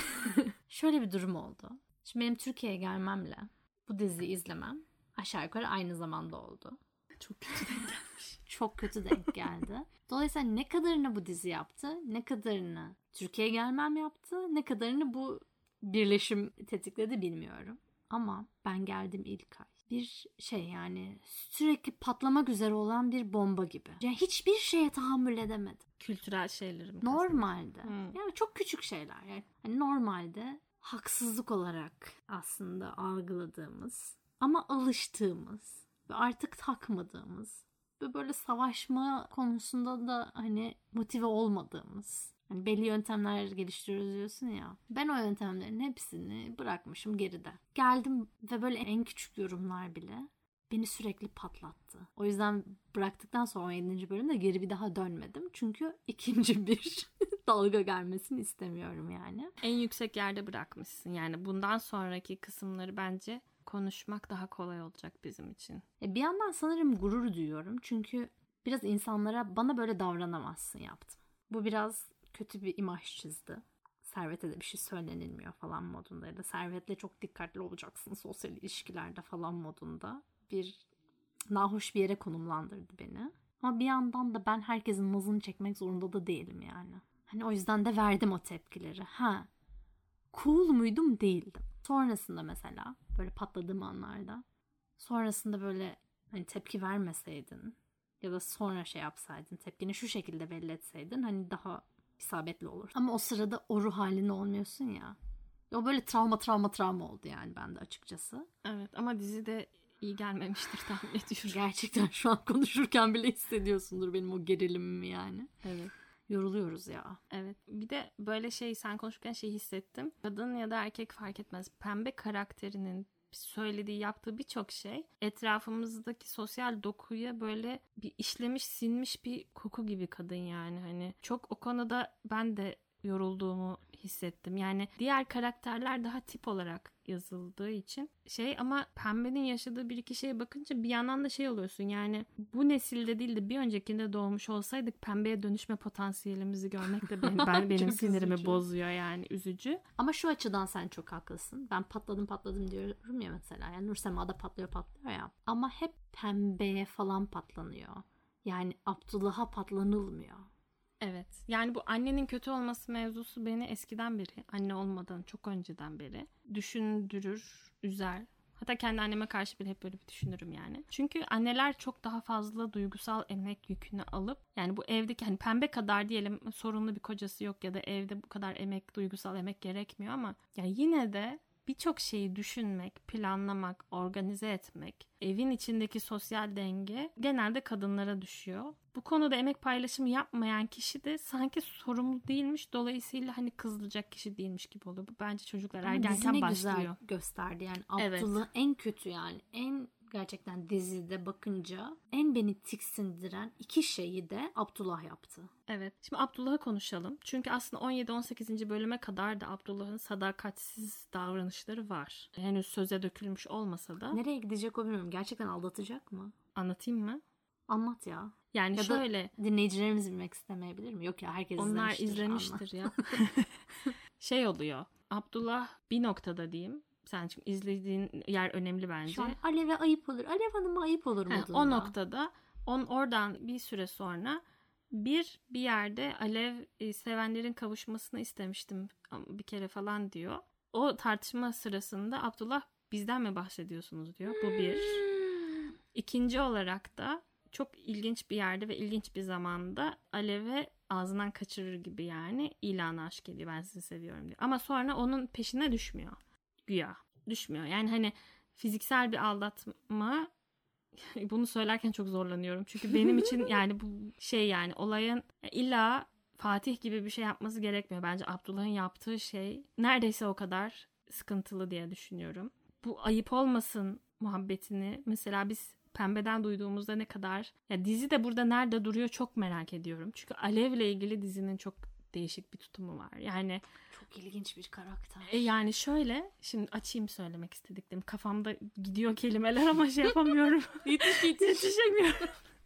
Şöyle bir durum oldu. Şimdi benim Türkiye'ye gelmemle bu diziyi izlemem aşağı yukarı aynı zamanda oldu. Çok kötü denk gelmiş. Çok kötü denk geldi. Dolayısıyla ne kadarını bu dizi yaptı, ne kadarını Türkiye'ye gelmem yaptı, ne kadarını bu birleşim tetikledi bilmiyorum. Ama ben geldim ilk ay. Bir yani sürekli patlamak üzere olan bir bomba gibi. Yani hiçbir şeye tahammül edemedim. Kültürel şeylerim. Normalde. Yani çok küçük şeyler. Yani hani normalde haksızlık olarak aslında algıladığımız ama alıştığımız ve artık takmadığımız ve böyle savaşma konusunda da hani motive olmadığımız. Hani belli yöntemler geliştiriyoruz diyorsun ya. Ben o yöntemlerin hepsini bırakmışım geride. Geldim ve böyle en küçük yorumlar bile beni sürekli patlattı. O yüzden bıraktıktan sonra 17. bölümde geri bir daha dönmedim. Çünkü ikinci bir dalga gelmesini istemiyorum yani. En yüksek yerde bırakmışsın. Yani bundan sonraki kısımları bence konuşmak daha kolay olacak bizim için. Bir yandan sanırım gurur duyuyorum. Çünkü biraz insanlara bana böyle davranamazsın yaptım. Bu biraz kötü bir imaj çizdi. Servet'e de bir şey söylenilmiyor falan modunda ya da Servet'le çok dikkatli olacaksın sosyal ilişkilerde falan modunda bir nahoş bir yere konumlandırdı beni. Ama bir yandan da ben herkesin nazını çekmek zorunda da değilim yani. Hani o yüzden de verdim o tepkileri. Cool muydum? Değildim. Sonrasında mesela böyle patladığım anlarda sonrasında böyle hani tepki vermeseydin ya da sonra yapsaydın, tepkini şu şekilde belli etseydin hani daha isabetli olur. Ama o sırada o ruh halinde olmuyorsun ya. O böyle travma oldu yani bende açıkçası. Evet ama dizide iyi gelmemiştir tahmin ediyorum. Gerçekten şu an konuşurken bile hissediyorsundur benim o gerilimimi yani. Evet. Yoruluyoruz ya. Evet. Bir de böyle sen konuşurken hissettim. Kadın ya da erkek fark etmez. Pembe karakterinin söylediği, yaptığı birçok şey etrafımızdaki sosyal dokuya böyle bir işlemiş, sinmiş bir koku gibi kadın yani. Hani çok o konuda ben de yorulduğumu hissettim. Yani diğer karakterler daha tip olarak yazıldığı için ama Pembe'nin yaşadığı bir iki şeye bakınca bir yandan da oluyorsun. Yani bu nesilde değil de bir öncekinde doğmuş olsaydık Pembe'ye dönüşme potansiyelimizi görmek de benim sinirimi üzücü. bozuyor yani, üzücü. Ama şu açıdan sen çok haklısın. Ben patladım diyorum ya mesela. Yani Nursema'da patlıyor ya. Ama hep Pembe'ye falan patlanıyor. Yani Abdullah'a patlanılmıyor. Evet. Yani bu annenin kötü olması mevzusu beni eskiden beri, anne olmadan çok önceden beri düşündürür, üzer. Hatta kendi anneme karşı bile hep böyle bir düşünürüm yani. Çünkü anneler çok daha fazla duygusal emek yükünü alıp, yani bu evdeki hani Pembe kadar diyelim sorunlu bir kocası yok ya da evde bu kadar duygusal emek gerekmiyor ama yani yine de birçok şeyi düşünmek, planlamak, organize etmek, evin içindeki sosyal denge genelde kadınlara düşüyor. Bu konuda emek paylaşımı yapmayan kişi de sanki sorumlu değilmiş, dolayısıyla hani kızılacak kişi değilmiş gibi oluyor. Bu bence çocuklar ergenken başlıyor. Güzel gösterdi yani Abdullah en kötü, yani en gerçekten dizide bakınca en beni tiksindiren iki şeyi de Abdullah yaptı. Evet. Şimdi Abdullah'ı konuşalım. Çünkü aslında 17-18. bölüme kadar da Abdullah'ın sadakatsiz davranışları var. Henüz söze dökülmüş olmasa da. Nereye gidecek o bilmiyorum. Gerçekten aldatacak mı? Anlatayım mı? Anlat ya. Yani ya şöyle. Da dinleyicilerimiz bilmek istemeyebilir mi? Yok ya, herkes onlar izlemiştir ya. Oluyor. Abdullah bir noktada diyeyim. Sen çünkü izlediğin yer önemli bence. Şu an Alev'e ayıp olur. Alev Hanım'a ayıp olur modunda. O noktada oradan bir süre sonra bir yerde Alev sevenlerin kavuşmasını istemiştim bir kere falan diyor. O tartışma sırasında Abdullah bizden mi bahsediyorsunuz diyor. Bu bir. İkinci olarak da çok ilginç bir yerde ve ilginç bir zamanda Alev'e ağzından kaçırır gibi yani ilanı aşk ediyor, ben sizi seviyorum diyor. Ama sonra onun peşine düşmüyor. Güya düşmüyor. Yani hani fiziksel bir aldatma, bunu söylerken çok zorlanıyorum. Çünkü benim için yani bu yani olayın illa Fatih gibi bir şey yapması gerekmiyor. Bence Abdullah'ın yaptığı şey neredeyse o kadar sıkıntılı diye düşünüyorum. Bu ayıp olmasın muhabbetini mesela biz Pembe'den duyduğumuzda ne kadar, ya dizi de burada nerede duruyor çok merak ediyorum. Çünkü Alev'le ilgili dizinin çok değişik bir tutumu var. Yani çok ilginç bir karakter. Yani şöyle, şimdi açayım söylemek istediklerim. Kafamda gidiyor kelimeler ama yapamıyorum. Yetişemiyorum.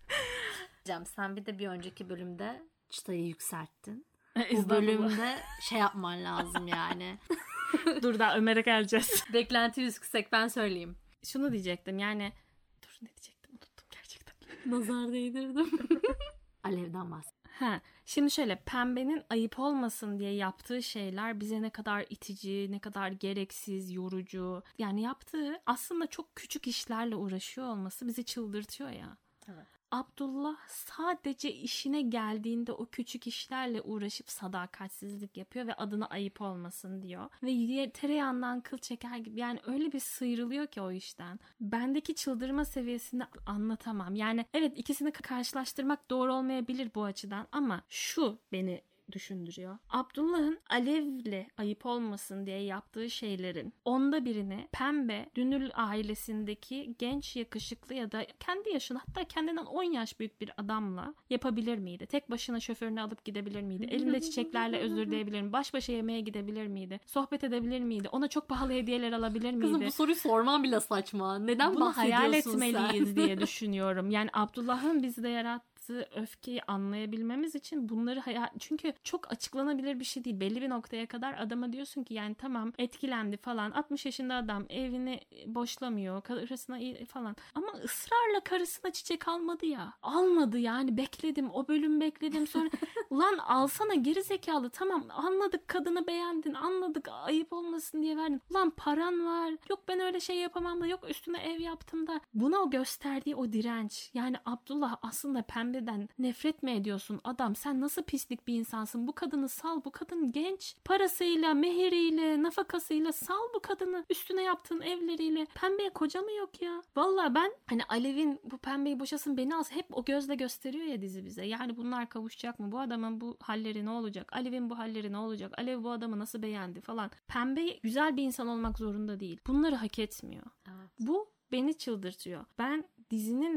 Sen bir de bir önceki bölümde çıtayı yükselttin. Bu bölümde yapman lazım yani. Dur daha Ömer'e geleceğiz. Beklenti yüksek, ben söyleyeyim. Şunu diyecektim yani. Dur ne diyecektim, unuttum gerçekten. Nazar değdirdim. Alev'den bahset. Şimdi şöyle, Pembe'nin ayıp olmasın diye yaptığı şeyler bize ne kadar itici, ne kadar gereksiz, yorucu. Yani yaptığı aslında çok küçük işlerle uğraşıyor olması bizi çıldırtıyor ya. Evet. Abdullah sadece işine geldiğinde o küçük işlerle uğraşıp sadakatsizlik yapıyor ve adına ayıp olmasın diyor. Ve tereyağından kıl çeker gibi, yani öyle bir sıyrılıyor ki o işten. Bendeki çıldırma seviyesini anlatamam. Yani evet, ikisini karşılaştırmak doğru olmayabilir bu açıdan ama şu beni düşündürüyor. Abdullah'ın Alev'le ayıp olmasın diye yaptığı şeylerin onda birini Pembe, Dünül ailesindeki genç, yakışıklı ya da kendi yaşında, hatta kendinden 10 yaş büyük bir adamla yapabilir miydi? Tek başına şoförünü alıp gidebilir miydi? Elinde çiçeklerle özür dileyebilir mi? Baş başa yemeğe gidebilir miydi? Sohbet edebilir miydi? Ona çok pahalı hediyeler alabilir miydi? Kızım bu soruyu sorman bile saçma. Neden bunu bahsediyorsun hayal sen? etmeliyiz diye düşünüyorum. Yani Abdullah'ın bizde yarattığı öfkeyi anlayabilmemiz için bunları çünkü çok açıklanabilir bir şey değil. Belli bir noktaya kadar adama diyorsun ki yani tamam etkilendi falan. 60 yaşında adam, evini boşlamıyor. Karısına iyi falan. Ama ısrarla karısına çiçek almadı ya. Almadı yani, bekledim. O bölüm bekledim. Sonra ulan alsana geri zekalı. Tamam anladık, kadını beğendin. Anladık, ayıp olmasın diye verdin. Ulan paran var. Yok ben öyle şey yapamam da. Yok üstüne ev yaptım da. Buna o gösterdiği o direnç. Yani Abdullah aslında Pembe'den nefret mi ediyorsun? Adam sen nasıl pislik bir insansın? Bu kadını sal. Bu kadın genç. Parasıyla, mehiriyle, nafakasıyla sal bu kadını. Üstüne yaptığın evleriyle. Pembe'ye koca mı yok ya? Vallahi ben hani Alev'in bu Pembe'yi boşasın beni alsın, hep o gözle gösteriyor ya dizi bize. Yani bunlar kavuşacak mı? Bu adamın bu halleri ne olacak? Alev'in bu halleri ne olacak? Alev bu adamı nasıl beğendi falan. Pembe güzel bir insan olmak zorunda değil. Bunları hak etmiyor. Evet. Bu beni çıldırtıyor. Ben dizinin de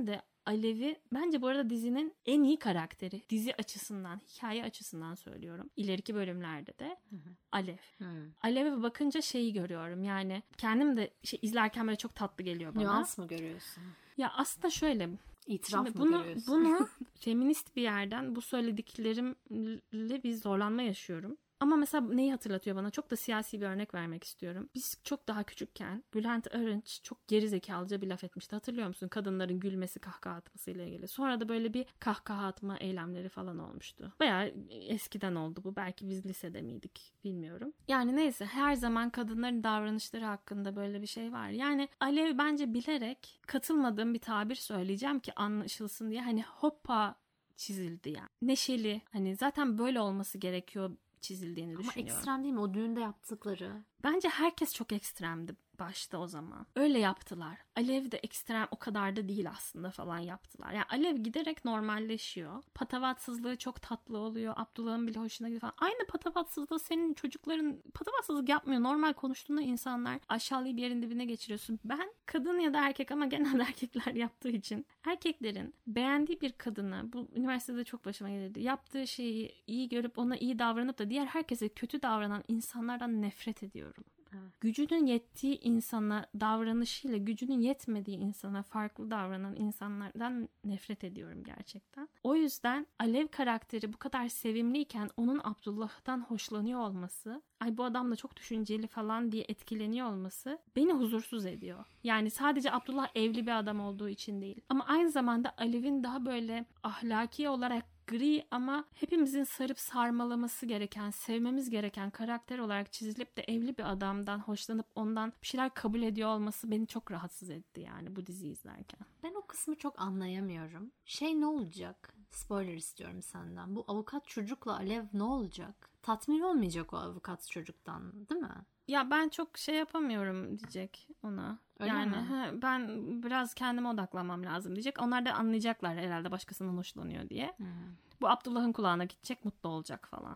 Alev'i bence bu arada dizinin en iyi karakteri. Dizi açısından, hikaye açısından söylüyorum. İleriki bölümlerde de Alev. Alev'e bakınca şeyi görüyorum. Yani kendim de izlerken böyle çok tatlı geliyor bana. Nüans mı görüyorsun? Ya aslında şöyle. İtiraf şimdi mı görüyorsun? Bunu feminist bir yerden bu söylediklerimle bir zorlanma yaşıyorum. Ama mesela neyi hatırlatıyor bana? Çok da siyasi bir örnek vermek istiyorum. Biz çok daha küçükken Bülent Arınç çok gerizekalıca bir laf etmişti. Hatırlıyor musun? Kadınların gülmesi, kahkaha atmasıyla ilgili. Sonra da böyle bir kahkaha atma eylemleri falan olmuştu. Bayağı eskiden oldu bu. Belki biz lisede miydik bilmiyorum. Yani neyse, her zaman kadınların davranışları hakkında böyle bir şey var. Yani Alev bence bilerek, katılmadığım bir tabir söyleyeceğim ki anlaşılsın diye, hani hoppa çizildi yani. Neşeli, hani zaten böyle olması gerekiyor çizildiğini düşünüyorum. Ama ekstrem değil mi o düğünde yaptıkları? Bence herkes çok ekstremdi başta o zaman. Öyle yaptılar. Alev de ekstrem o kadar da değil aslında falan yaptılar. Yani Alev giderek normalleşiyor. Patavatsızlığı çok tatlı oluyor. Abdullah'ın bile hoşuna gidiyor falan. Aynı patavatsızlığı senin çocukların patavatsızlık yapmıyor. Normal konuştuğunda insanlar aşağılayıp yerin dibine geçiriyorsun. Ben kadın ya da erkek, ama genelde erkekler yaptığı için, erkeklerin beğendiği bir kadını, bu üniversitede çok başıma gelirdi, yaptığı şeyi iyi görüp ona iyi davranıp da diğer herkese kötü davranan insanlardan nefret ediyorum. Evet. Gücünün yettiği insana davranışıyla gücünün yetmediği insana farklı davranan insanlardan nefret ediyorum gerçekten. O yüzden Alev karakteri bu kadar sevimliyken onun Abdullah'tan hoşlanıyor olması, ay bu adam da çok düşünceli falan diye etkileniyor olması beni huzursuz ediyor. Yani sadece Abdullah evli bir adam olduğu için değil. Ama aynı zamanda Alev'in daha böyle ahlaki olarak gri ama hepimizin sarıp sarmalaması gereken, sevmemiz gereken karakter olarak çizilip de evli bir adamdan hoşlanıp ondan bir şeyler kabul ediyor olması beni çok rahatsız etti yani bu diziyi izlerken. Ben o kısmı çok anlayamıyorum. Ne olacak? Spoiler istiyorum senden. Bu avukat çocukla Alev ne olacak? Tatmin olmayacak o avukat çocuktan, değil mi? Ya ben çok yapamıyorum diyecek ona. Öyle yani mi? Ben biraz kendime odaklanmam lazım diyecek. Onlar da anlayacaklar herhalde başkasından hoşlanıyor diye. Bu Abdullah'ın kulağına gidecek, mutlu olacak falan.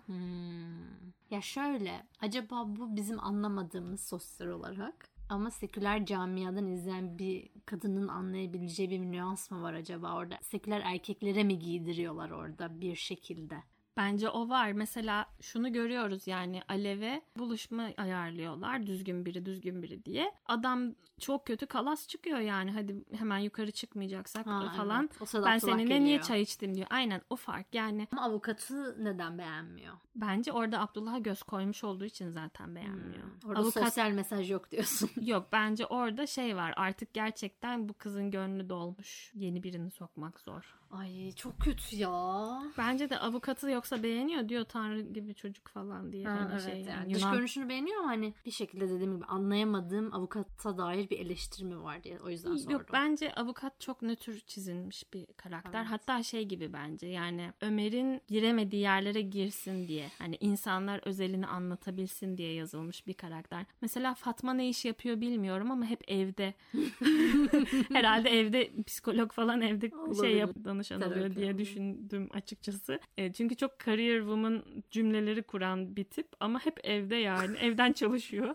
Ya şöyle, acaba bu bizim anlamadığımız sosyal olarak ama seküler camiadan izleyen bir kadının anlayabileceği bir nüans mı var acaba orada? Seküler erkeklere mi giydiriyorlar orada bir şekilde? Bence o var. Mesela şunu görüyoruz, yani Alev'e buluşma ayarlıyorlar. Düzgün biri diye. Adam çok kötü kalas çıkıyor yani. Hadi hemen yukarı çıkmayacaksak falan. Evet. Ben seninle niye çay içtim diyor. Aynen, o fark yani. Ama avukatı neden beğenmiyor? Bence orada Abdullah'a göz koymuş olduğu için zaten beğenmiyor. Orada sosyal mesaj yok diyorsun. Yok, bence orada var. Artık gerçekten bu kızın gönlü dolmuş. Yeni birini sokmak zor. Ay çok kötü ya. Bence de avukatı yoksa beğeniyor diyor, Tanrı gibi çocuk falan diye. Evet, yani. Dış görünüşünü beğeniyor ama hani bir şekilde dediğim gibi anlayamadığım avukata dair bir eleştirimi var diye, o yüzden sordum. Yok, bence avukat çok nötr çizilmiş bir karakter. Evet. Hatta gibi bence, yani Ömer'in giremediği yerlere girsin diye, hani insanlar özelini anlatabilsin diye yazılmış bir karakter. Mesela Fatma ne iş yapıyor bilmiyorum ama hep evde. Herhalde evde psikolog falan, evde danışan oluyor diye düşündüm açıkçası. Çünkü çok career woman cümleleri kuran bir tip ama hep evde, yani evden çalışıyor.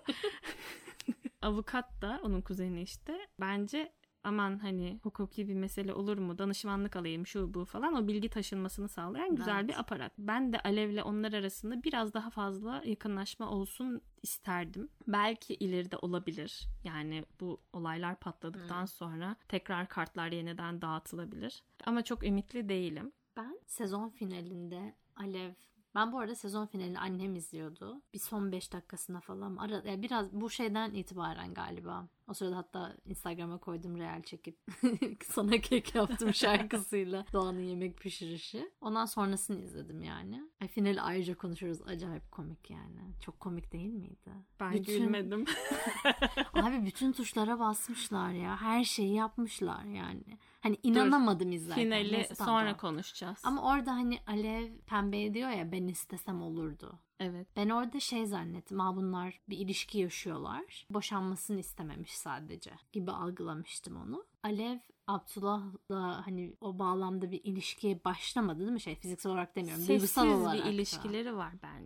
Avukat da onun kuzeni işte. Bence aman hani hukuki bir mesele olur mu, danışmanlık alayım şu bu falan, o bilgi taşınmasını sağlayan güzel bir aparat. Ben de Alev'le onlar arasında biraz daha fazla yakınlaşma olsun isterdim. Belki ileride olabilir. Yani bu olaylar patladıktan sonra tekrar kartlar yeniden dağıtılabilir. Ama çok ümitli değilim. Ben sezon finalinde ben bu arada sezon finalini annem izliyordu. Bir son 5 dakikasına falan. Yani biraz bu şeyden itibaren galiba. O sırada hatta Instagram'a koydum reel çekip. Sana kek yaptım şarkısıyla. Doğan'ın yemek pişirişi. Ondan sonrasını izledim yani. Finali ayrıca konuşuruz. Acayip komik yani. Çok komik değil miydi? Ben gülmedim. Abi bütün tuşlara basmışlar ya. Her şeyi yapmışlar yani. Hani inanamadım izlerken. Finali sonra konuşacağız. Ama orada hani Alev pembeye diyor ya, ben istesem olurdu. Evet. Ben orada zannettim. Bunlar bir ilişki yaşıyorlar. Boşanmasını istememiş sadece gibi algılamıştım onu. Alev Abdullah'la hani o bağlamda bir ilişkiye başlamadı değil mi? Fiziksel olarak demiyorum. Duygusal olarak. Sessiz bir ilişkileri var bence.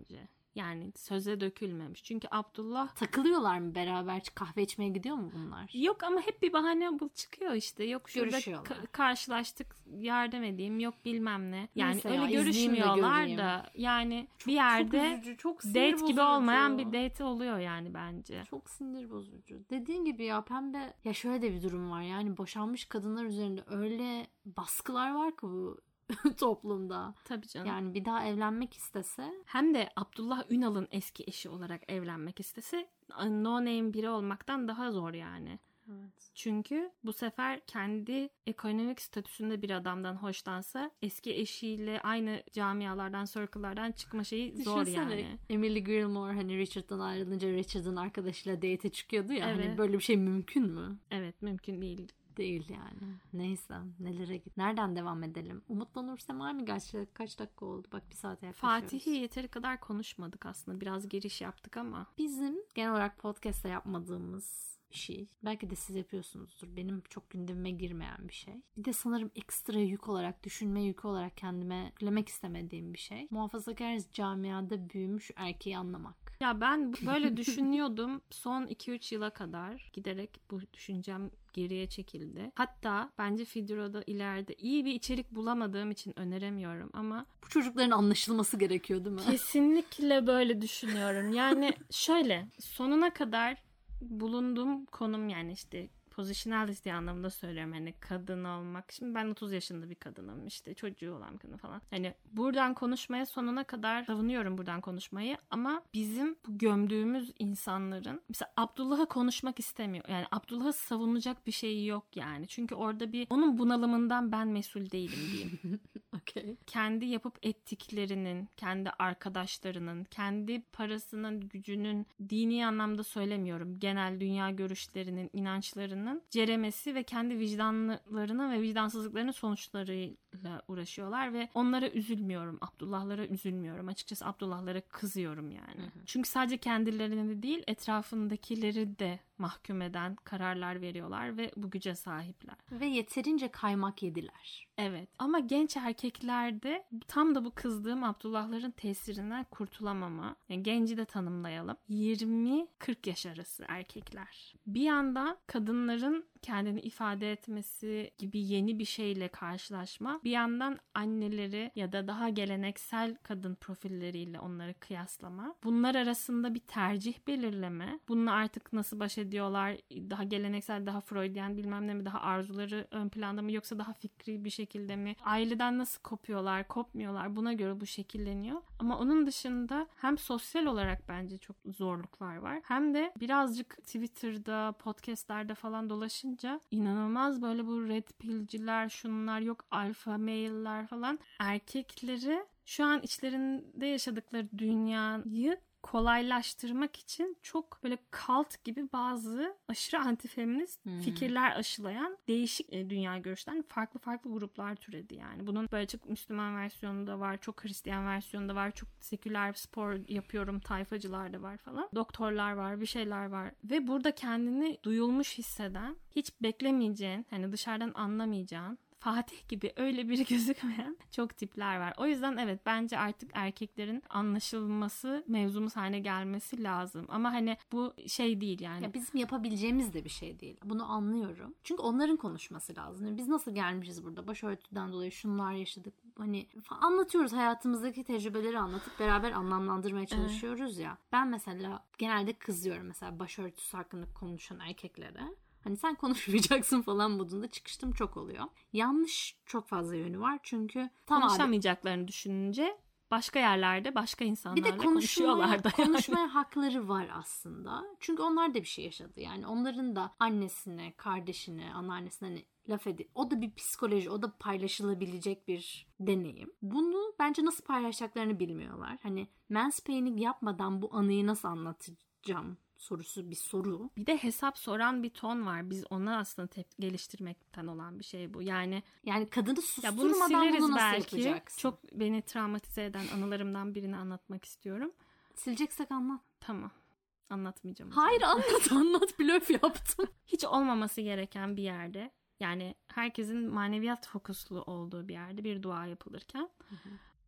Yani söze dökülmemiş. Çünkü Abdullah... Takılıyorlar mı beraber? Kahve içmeye gidiyor mu bunlar? Yok ama hep bir bahane çıkıyor işte. Yok şurada karşılaştık, yardım edeyim. Yok bilmem ne. Yani neyse öyle ya, görüşmüyorlar da. Yani çok, bir yerde çok üzücü, çok date gibi olmayan bir date oluyor yani bence. Çok sinir bozucu. Dediğin gibi ya Pembe, ya şöyle de bir durum var. Yani boşanmış kadınlar üzerinde öyle baskılar var ki bu toplumda. Tabii canım. Yani bir daha evlenmek istese. Hem de Abdullah Ünal'ın eski eşi olarak evlenmek istese no name biri olmaktan daha zor yani. Evet. Çünkü bu sefer kendi ekonomik statüsünde bir adamdan hoşlansa eski eşiyle aynı camialardan, circle'lardan çıkma şeyi zor yani. Emily Gilmore hani Richard'dan ayrılınca Richard'ın arkadaşıyla date'e çıkıyordu ya. Evet. Hani böyle bir şey mümkün mü? Evet, mümkün değil. Değil yani. Neyse, nelere git. Nereden devam edelim? Umut'la Nursema mı kaç dakika oldu? Bak bir saate yaklaşıyoruz. Fatih'i yeteri kadar konuşmadık aslında. Biraz giriş yaptık ama. Bizim genel olarak podcast'ta yapmadığımız bir şey. Belki de siz yapıyorsunuzdur. Benim çok gündemime girmeyen bir şey. Bir de sanırım ekstra yük olarak, düşünme yükü olarak kendime yüklemek istemediğim bir şey. Muhafazakar camiada büyümüş erkeği anlamak. Ya ben böyle düşünüyordum son 2-3 yıla kadar, giderek bu düşüncem geriye çekildi. Hatta bence Fiduro'da ileride iyi bir içerik bulamadığım için öneremiyorum ama bu çocukların anlaşılması gerekiyor değil mi? Kesinlikle böyle düşünüyorum. Yani şöyle, sonuna kadar bulunduğum konum, yani işte pozisyonelist anlamında söylüyorum, hani kadın olmak. Şimdi ben 30 yaşında bir kadınım, işte çocuğu olan bir kadın falan. Hani buradan konuşmaya sonuna kadar savunuyorum, buradan konuşmayı, ama bizim bu gömdüğümüz insanların mesela Abdullah'ı konuşmak istemiyor. Yani Abdullah'ı savunacak bir şey yok yani. Çünkü orada bir onun bunalımından ben mesul değilim diyeyim. Okay. Kendi yapıp ettiklerinin, kendi arkadaşlarının, kendi parasının, gücünün, dini anlamda söylemiyorum, genel dünya görüşlerinin, inançlarının ceremesi ve kendi vicdanlarının ve vicdansızlıklarının sonuçlarıyla uğraşıyorlar ve onlara üzülmüyorum. Abdullah'lara üzülmüyorum. Açıkçası Abdullah'lara kızıyorum yani. Hı hı. Çünkü sadece kendilerini değil, etrafındakileri de mahkum eden kararlar veriyorlar ve bu güce sahipler. Ve yeterince kaymak yediler. Evet, ama genç erkeklerde tam da bu kızdığım Abdullah'ların tesirinden kurtulamama. Yani genci de tanımlayalım. 20-40 yaş arası erkekler. Bir yandan kadınların kendini ifade etmesi gibi yeni bir şeyle karşılaşma. Bir yandan anneleri ya da daha geleneksel kadın profilleriyle onları kıyaslama. Bunlar arasında bir tercih belirleme. Bununla artık nasıl baş ediyorlar? Daha geleneksel, daha Freudian bilmem ne mi? Daha arzuları ön planda mı? Yoksa daha fikri bir şekilde mi? Aileden nasıl kopuyorlar, kopmuyorlar? Buna göre bu şekilleniyor. Ama onun dışında hem sosyal olarak bence çok zorluklar var. Hem de birazcık Twitter'da, podcastlerde falan dolaşınca inanılmaz böyle bu red pill'ciler, şunlar, yok alfa male'ler falan, erkekleri şu an içlerinde yaşadıkları dünyayı kolaylaştırmak için çok böyle cult gibi bazı aşırı antifeminist fikirler aşılayan değişik dünya görüşten farklı gruplar türedi yani. Bunun böyle çok Müslüman versiyonu da var, çok Hristiyan versiyonu da var, çok seküler spor yapıyorum tayfacılar da var falan. Doktorlar var, bir şeyler var ve burada kendini duyulmuş hisseden, hiç beklemeyeceğin, hani dışarıdan anlamayacağın, Fatih gibi öyle biri gözükmeyen çok tipler var. O yüzden evet, bence artık erkeklerin anlaşılması, mevzumuz haline gelmesi lazım. Ama hani bu şey değil yani. Ya bizim yapabileceğimiz de bir şey değil. Bunu anlıyorum. Çünkü onların konuşması lazım. Yani biz nasıl gelmişiz burada? Başörtüden dolayı şunlar yaşadık. Hani anlatıyoruz, hayatımızdaki tecrübeleri anlatıp beraber anlamlandırmaya çalışıyoruz ya. Ben mesela genelde kızıyorum mesela başörtüsü hakkında konuşan erkeklere. Hani sen konuşmayacaksın falan modunda çıkıştım çok oluyor. Yanlış çok fazla yönü var çünkü konuşamayacaklarını düşününce başka yerlerde başka insanlarla konuşuyorlar da. Konuşmaya hakları var aslında. Çünkü onlar da bir şey yaşadı. Yani onların da annesine, kardeşine, anneannesine hani laf edip, o da bir psikoloji, o da paylaşılabilecek bir deneyim. Bunu bence nasıl paylaşacaklarını bilmiyorlar. Hani mansplaining yapmadan bu anıyı nasıl anlatacağım sorusu bir soru. Bir de hesap soran bir ton var. Biz ona aslında geliştirmekten olan bir şey bu. Yani kadını susturmadan bunu nasıl belki yapacaksın? Çok beni travmatize eden anılarımdan birini anlatmak istiyorum. Sileceksek anlat. Tamam. Anlatmayacağım. Hayır anlat. Blöf yaptım. Hiç olmaması gereken bir yerde, yani herkesin maneviyat fokuslu olduğu bir yerde bir dua yapılırken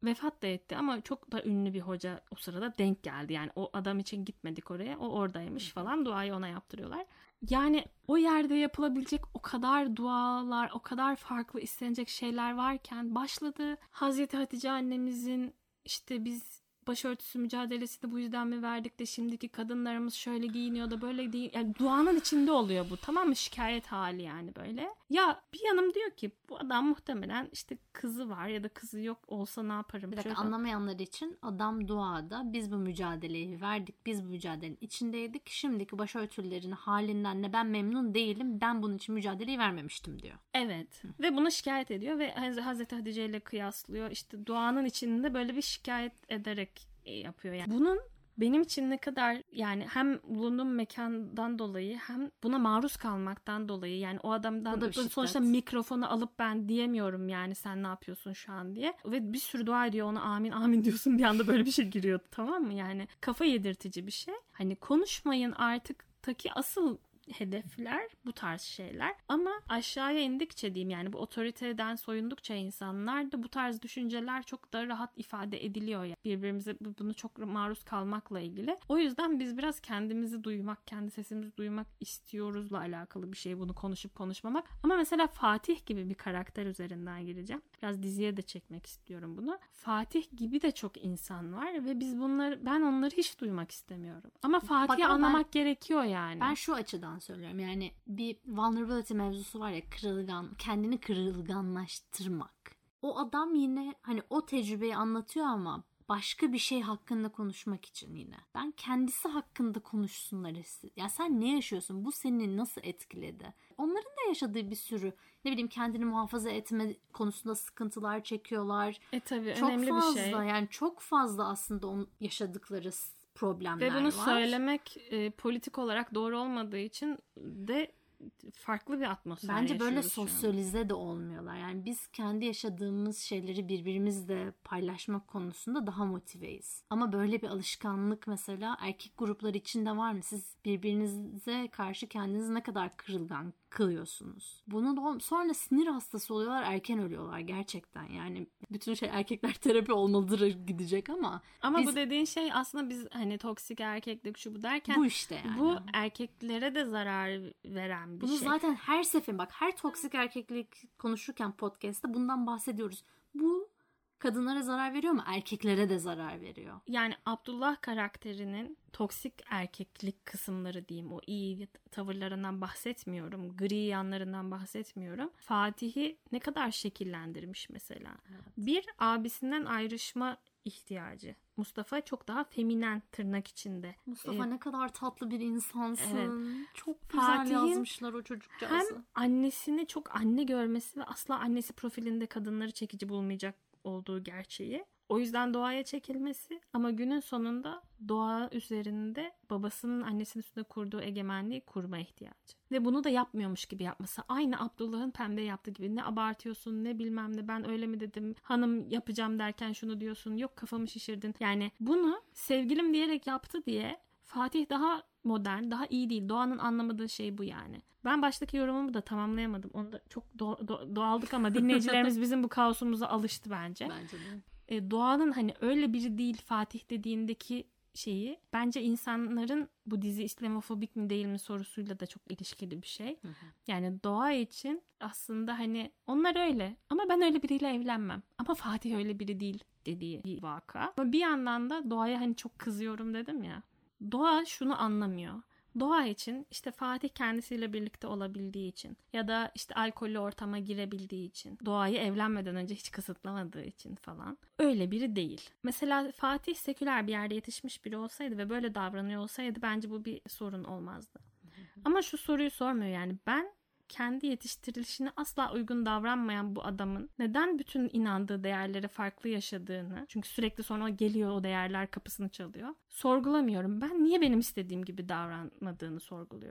vefat da etti ama çok da ünlü bir hoca o sırada denk geldi. Yani o adam için gitmedik oraya. O oradaymış falan. Duayı ona yaptırıyorlar. Yani o yerde yapılabilecek o kadar dualar, o kadar farklı istenecek şeyler varken başladı. Hazreti Hatice annemizin işte biz başörtüsü mücadelesini bu yüzden mi verdik de şimdiki kadınlarımız şöyle giyiniyor da böyle değil. Yani duanın içinde oluyor bu, tamam mı? Şikayet hali yani böyle. Ya bir yanım diyor ki bu adam muhtemelen işte kızı var ya da kızı yok olsa ne yaparım? Bir dakika, anlamayanlar için adam duada biz bu mücadeleyi verdik, biz bu mücadelenin içindeydik. Şimdiki başörtülerin halinden de ben memnun değilim. Ben bunun için mücadeleyi vermemiştim diyor. Evet. Ve bunu şikayet ediyor ve Hazreti Hatice ile kıyaslıyor. İşte duanın içinde böyle bir şikayet ederek yapıyor. Yani bunun benim için ne kadar, yani hem bulunduğum mekandan dolayı hem buna maruz kalmaktan dolayı, yani o adamdan sonuçta mikrofonu alıp ben diyemiyorum yani sen ne yapıyorsun şu an diye. Ve bir sürü dua ediyor, ona amin amin diyorsun, bir anda böyle bir şey giriyor, tamam mı? Yani kafa yedirtici bir şey. Hani konuşmayın artık taki asıl hedefler bu tarz şeyler. Ama aşağıya indikçe diyeyim, yani bu otoriteden soyundukça insanlar da bu tarz düşünceler çok da rahat ifade ediliyor. Yani birbirimize bunu çok maruz kalmakla ilgili. O yüzden biz biraz kendimizi duymak, kendi sesimizi duymak istiyoruzla alakalı bir şey bunu konuşup konuşmamak. Ama mesela Fatih gibi bir karakter üzerinden gireceğim. Biraz diziye de çekmek istiyorum bunu. Fatih gibi de çok insan var ve ben onları hiç duymak istemiyorum. Ama Fatih'i anlamak gerekiyor yani. Ben şu açıdan söylüyorum. Yani bir vulnerability mevzusu var ya, kendini kırılganlaştırmak. O adam yine hani o tecrübeyi anlatıyor ama başka bir şey hakkında konuşmak için yine. Ben kendisi hakkında konuşsunlar istedim. Ya sen ne yaşıyorsun? Bu seni nasıl etkiledi? Onların da yaşadığı bir sürü, ne bileyim, kendini muhafaza etme konusunda sıkıntılar çekiyorlar. Tabii çok önemli fazla, bir şey. Yani çok fazla aslında onun yaşadıkları problemler var. Ve bunu söylemek politik olarak doğru olmadığı için de farklı bir atmosfer bence böyle yaşıyoruz sosyalize de olmuyorlar. Yani biz kendi yaşadığımız şeyleri birbirimizle paylaşmak konusunda daha motiveyiz. Ama böyle bir alışkanlık mesela erkek grupları içinde var mı? Siz birbirinize karşı kendinizi ne kadar kırılgan kılıyorsunuz? Bunu da sonra sinir hastası oluyorlar, erken ölüyorlar gerçekten. Yani bütün şey erkekler terapi olmalıdır gidecek ama bu dediğin şey aslında biz hani toksik erkeklik şu bu derken bu işte yani. Bu erkeklere de zarar veren bir bunu şey. Zaten her sefer bak, her toksik erkeklik konuşurken podcast'ta bundan bahsediyoruz. Bu kadınlara zarar veriyor mu? Erkeklere de zarar veriyor. Yani Abdullah karakterinin toksik erkeklik kısımları diyeyim, o iyi tavırlarından bahsetmiyorum. Gri yanlarından bahsetmiyorum. Fatih'i ne kadar şekillendirmiş mesela. Evet. Bir, abisinden ayrışma ihtiyacı. Mustafa çok daha feminen, tırnak içinde. Mustafa ne kadar tatlı bir insansın. Evet. Çok güzel yazmışlar o çocukcağızı. Hem annesini çok anne görmesi ve asla annesi profilinde kadınları çekici bulmayacak olduğu gerçeği. O yüzden doğaya çekilmesi ama günün sonunda doğa üzerinde babasının annesinin üstünde kurduğu egemenliği kurma ihtiyacı. Ve bunu da yapmıyormuş gibi yapması. Aynı Abdullah'ın Pembe yaptığı gibi. Ne abartıyorsun, ne bilmem ne, ben öyle mi dedim, hanım yapacağım derken şunu diyorsun, yok kafamı şişirdin. Yani bunu sevgilim diyerek yaptı diye Fatih daha modern, daha iyi değil. Doğanın anlamadığı şey bu yani. Ben baştaki yorumumu da tamamlayamadım. Onu da çok doğaldık ama dinleyicilerimiz bizim bu kaosumuza alıştı bence. Bence de. Doğanın hani öyle biri değil Fatih dediğindeki şeyi, bence insanların bu dizi İslamofobik mi değil mi sorusuyla da çok ilişkili bir şey. Hı hı. Yani doğa için aslında hani onlar öyle ama ben öyle biriyle evlenmem. Ama Fatih öyle biri değil dediği bir vaka. Ama bir yandan da doğaya hani çok kızıyorum dedim ya. Doğa şunu anlamıyor. Doğa için işte Fatih kendisiyle birlikte olabildiği için ya da işte alkollü ortama girebildiği için, doğayı evlenmeden önce hiç kısıtlamadığı için falan öyle biri değil. Mesela Fatih seküler bir yerde yetişmiş biri olsaydı ve böyle davranıyor olsaydı bence bu bir sorun olmazdı. Ama şu soruyu sormuyor, yani ben kendi yetiştirilişine asla uygun davranmayan bu adamın neden bütün inandığı değerleri farklı yaşadığını, çünkü sürekli sonra geliyor o değerler kapısını çalıyor, sorgulamıyorum. Ben niye benim istediğim gibi davranmadığını sorguluyorum.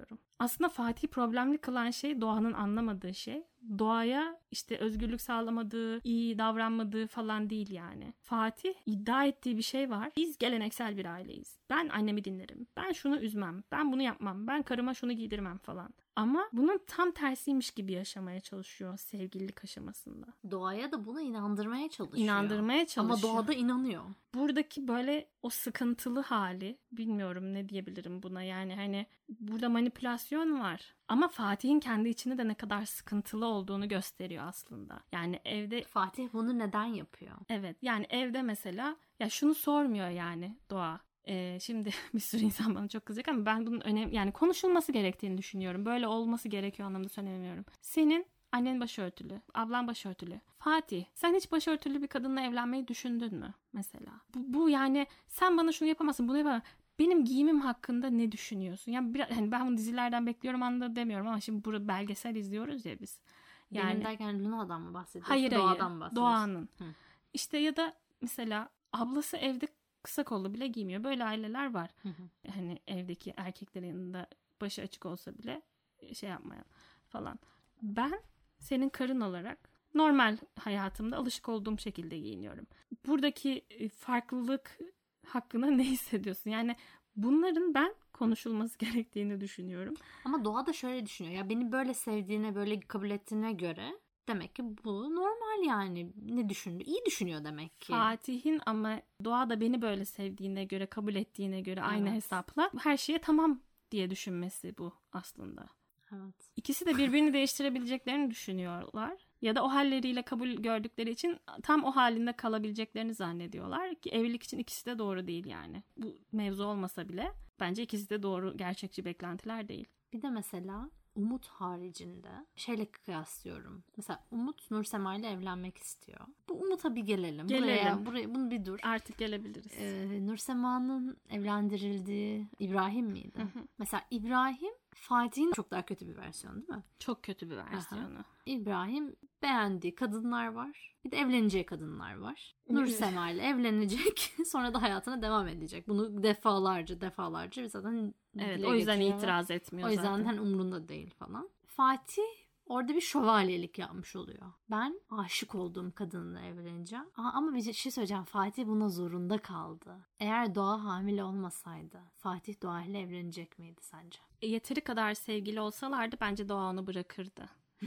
aslında Fatih'i problemli kılan şey Doğan'ın anlamadığı şey. Doğaya işte özgürlük sağlamadığı, iyi davranmadığı falan değil yani. Fatih iddia ettiği bir şey var. Biz geleneksel bir aileyiz. Ben annemi dinlerim. Ben şunu üzmem. Ben bunu yapmam. Ben karıma şunu giydirmem falan. Ama bunun tam tersiymiş gibi yaşamaya çalışıyor sevgililik aşamasında. Doğaya da bunu inandırmaya çalışıyor. İnandırmaya çalışıyor. Ama Doğa da inanıyor. Buradaki böyle o sıkıntılı hali, bilmiyorum ne diyebilirim buna, yani hani burada manipülasyon var. Ama Fatih'in kendi içinde de ne kadar sıkıntılı olduğunu gösteriyor aslında. Yani evde... Fatih bunu neden yapıyor? Evet, yani evde mesela ya şunu sormuyor yani Doğa. Şimdi bir sürü insan bana çok kızacak ama ben bunun yani konuşulması gerektiğini düşünüyorum. Böyle olması gerekiyor anlamda söylemiyorum. Senin annen başörtülü, ablan başörtülü. Fatih, sen hiç başörtülü bir kadınla evlenmeyi düşündün mü mesela? Bu yani sen bana şunu yapamazsın, bunu yapamazsın. Benim giyimim hakkında ne düşünüyorsun? Yani biraz, hani ben bunu dizilerden bekliyorum anlamda demiyorum ama şimdi burada belgesel izliyoruz ya biz. Yani, benim derken Luna'dan mı bahsediyorsun? Hayır. Doğadan mı bahsediyorsun? Doğan'ın. İşte ya da mesela ablası evde kısa kollu bile giymiyor. Böyle aileler var. Hani evdeki erkeklerin yanında başı açık olsa bile şey yapmayan falan. Ben senin karın olarak normal hayatımda alışık olduğum şekilde giyiniyorum. Buradaki farklılık hakkında ne hissediyorsun? Yani bunların ben konuşulması gerektiğini düşünüyorum. Ama Doğa da şöyle düşünüyor. Ya beni böyle sevdiğine, böyle kabul ettiğine göre demek ki bu normal yani. Ne düşündü? İyi düşünüyor demek ki. Fatih'in ama Doğa da beni böyle sevdiğine göre, kabul ettiğine göre aynı hesapla her şeye tamam diye düşünmesi bu aslında. Evet. İkisi de birbirini değiştirebileceklerini düşünüyorlar. Ya da o halleriyle kabul gördükleri için tam o halinde kalabileceklerini zannediyorlar. Ki evlilik için ikisi de doğru değil yani. Bu mevzu olmasa bile bence ikisi de doğru, gerçekçi beklentiler değil. Bir de mesela Umut haricinde şeyle kıyaslıyorum. Mesela Umut Nursema ile evlenmek istiyor. Bu Umut'a bir gelelim. Buraya bunu bir dur. Artık gelebiliriz. Nursema'nın evlendirildiği İbrahim miydi? Mesela İbrahim Fatih'in çok daha kötü bir versiyonu değil mi? Çok kötü bir versiyonu. İbrahim beğendiği kadınlar var. Bir de evleneceği kadınlar var. Nursema ile evlenecek. Sonra da hayatına devam edecek. Bunu defalarca zaten evet, o yüzden itiraz etmiyor zaten. O yüzden zaten. Umrunda değil falan. Fatih orada bir şövalyelik yapmış oluyor. Ben aşık olduğum kadınla evleneceğim. Ama bir şey söyleyeceğim. Fatih buna zorunda kaldı. Eğer Doğa hamile olmasaydı Fatih Doğa ile evlenecek miydi sence? Yeteri kadar sevgili olsalardı bence Doğa onu bırakırdı.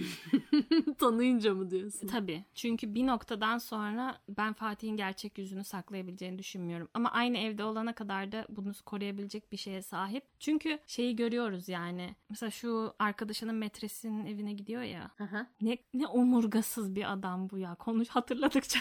Tanıyınca mı diyorsun? Tabii. Çünkü bir noktadan sonra ben Fatih'in gerçek yüzünü saklayabileceğini düşünmüyorum. Ama aynı evde olana kadar da bunu koruyabilecek bir şeye sahip. Çünkü şeyi görüyoruz yani. Mesela şu arkadaşının metresinin evine gidiyor ya. Ne omurgasız bir adam bu ya. Hatırladıkça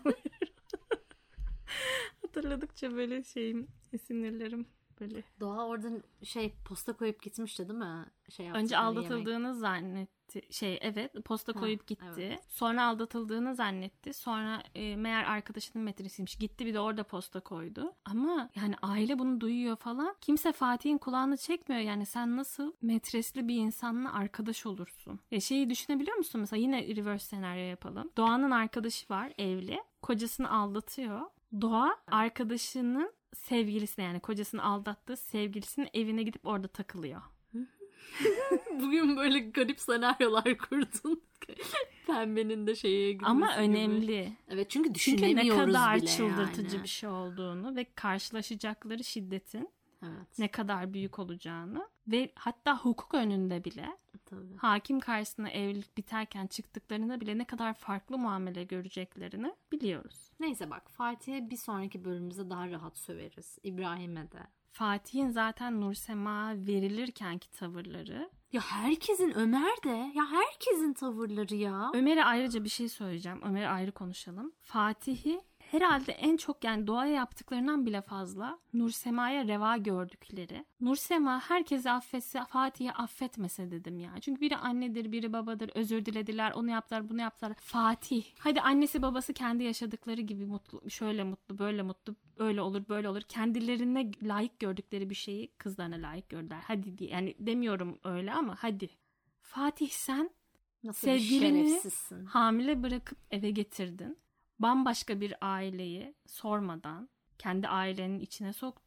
hatırladıkça böyle sinirlerim böyle. Doğa oradan posta koyup gitmişti değil mi? Önce aldatıldığını zannetti. Posta koyup gitti. Evet. Sonra aldatıldığını zannetti. Sonra meğer arkadaşının metresiymiş. Gitti bir de orada posta koydu. Ama yani aile bunu duyuyor falan. Kimse Fatih'in kulağını çekmiyor. Yani sen nasıl metresli bir insanla arkadaş olursun? Şeyi düşünebiliyor musun? Mesela yine reverse senaryo yapalım. Doğan'ın arkadaşı var, evli. Kocasını aldatıyor. Doğa arkadaşının sevgilisine, yani kocasını aldattığı sevgilisinin evine gidip orada takılıyor. Bugün böyle garip senaryolar kurdun. Pembenin de şeye gitmesi ama önemli. Gibi. Evet, çünkü düşünemiyoruz ne kadar bile çıldırtıcı yani. Bir şey olduğunu ve karşılaşacakları şiddetin ne kadar büyük olacağını ve hatta hukuk önünde bile hakim karşısına evlilik biterken çıktıklarında bile ne kadar farklı muamele göreceklerini biliyoruz. Neyse bak, Fatih'e bir sonraki bölümümüzde daha rahat söveriz. İbrahim'e de. Fatih'in zaten Nursema verilirkenki tavırları. Ya herkesin, Ömer de. Ya herkesin tavırları ya. Ömer'e ayrıca bir şey söyleyeceğim. Ömer'e ayrı konuşalım. Fatih'i herhalde en çok, yani Doğa'ya yaptıklarından bile fazla Nursema'ya reva gördükleri. Nursema herkesi affetse, Fatih'i affetmese dedim ya. Çünkü biri annedir, biri babadır. Özür dilediler, onu yaptılar, bunu yaptılar. Fatih, hadi annesi babası kendi yaşadıkları gibi mutlu, şöyle mutlu, böyle mutlu, öyle olur, böyle olur. Kendilerine layık gördükleri bir şeyi kızlarına layık gördüler. Hadi diye, yani demiyorum öyle ama hadi. Fatih, sen nasıl sevgilini hamile bırakıp eve getirdin. Bambaşka bir aileyi sormadan kendi ailenin içine soktun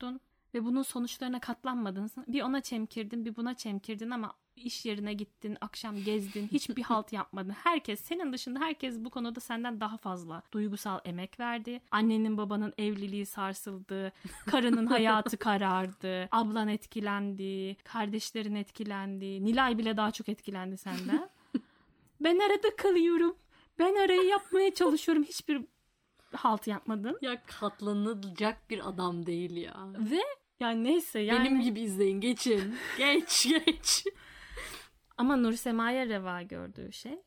ve bunun sonuçlarına katlanmadın. Bir ona çemkirdin, bir buna çemkirdin ama iş yerine gittin, akşam gezdin, hiçbir halt yapmadın. Herkes, senin dışında herkes bu konuda senden daha fazla duygusal emek verdi. Annenin babanın evliliği sarsıldı, karının hayatı karardı, ablan etkilendi, kardeşlerin etkilendi, Nilay bile daha çok etkilendi senden. Ben arada kalıyorum. Ben arayı yapmaya çalışıyorum. Hiçbir halt yapmadın. Ya katlanılacak bir adam değil ya. Ve yani neyse yani. Benim gibi izleyin, geçin. Geç. Ama Nursema'ya reva gördüğü şey.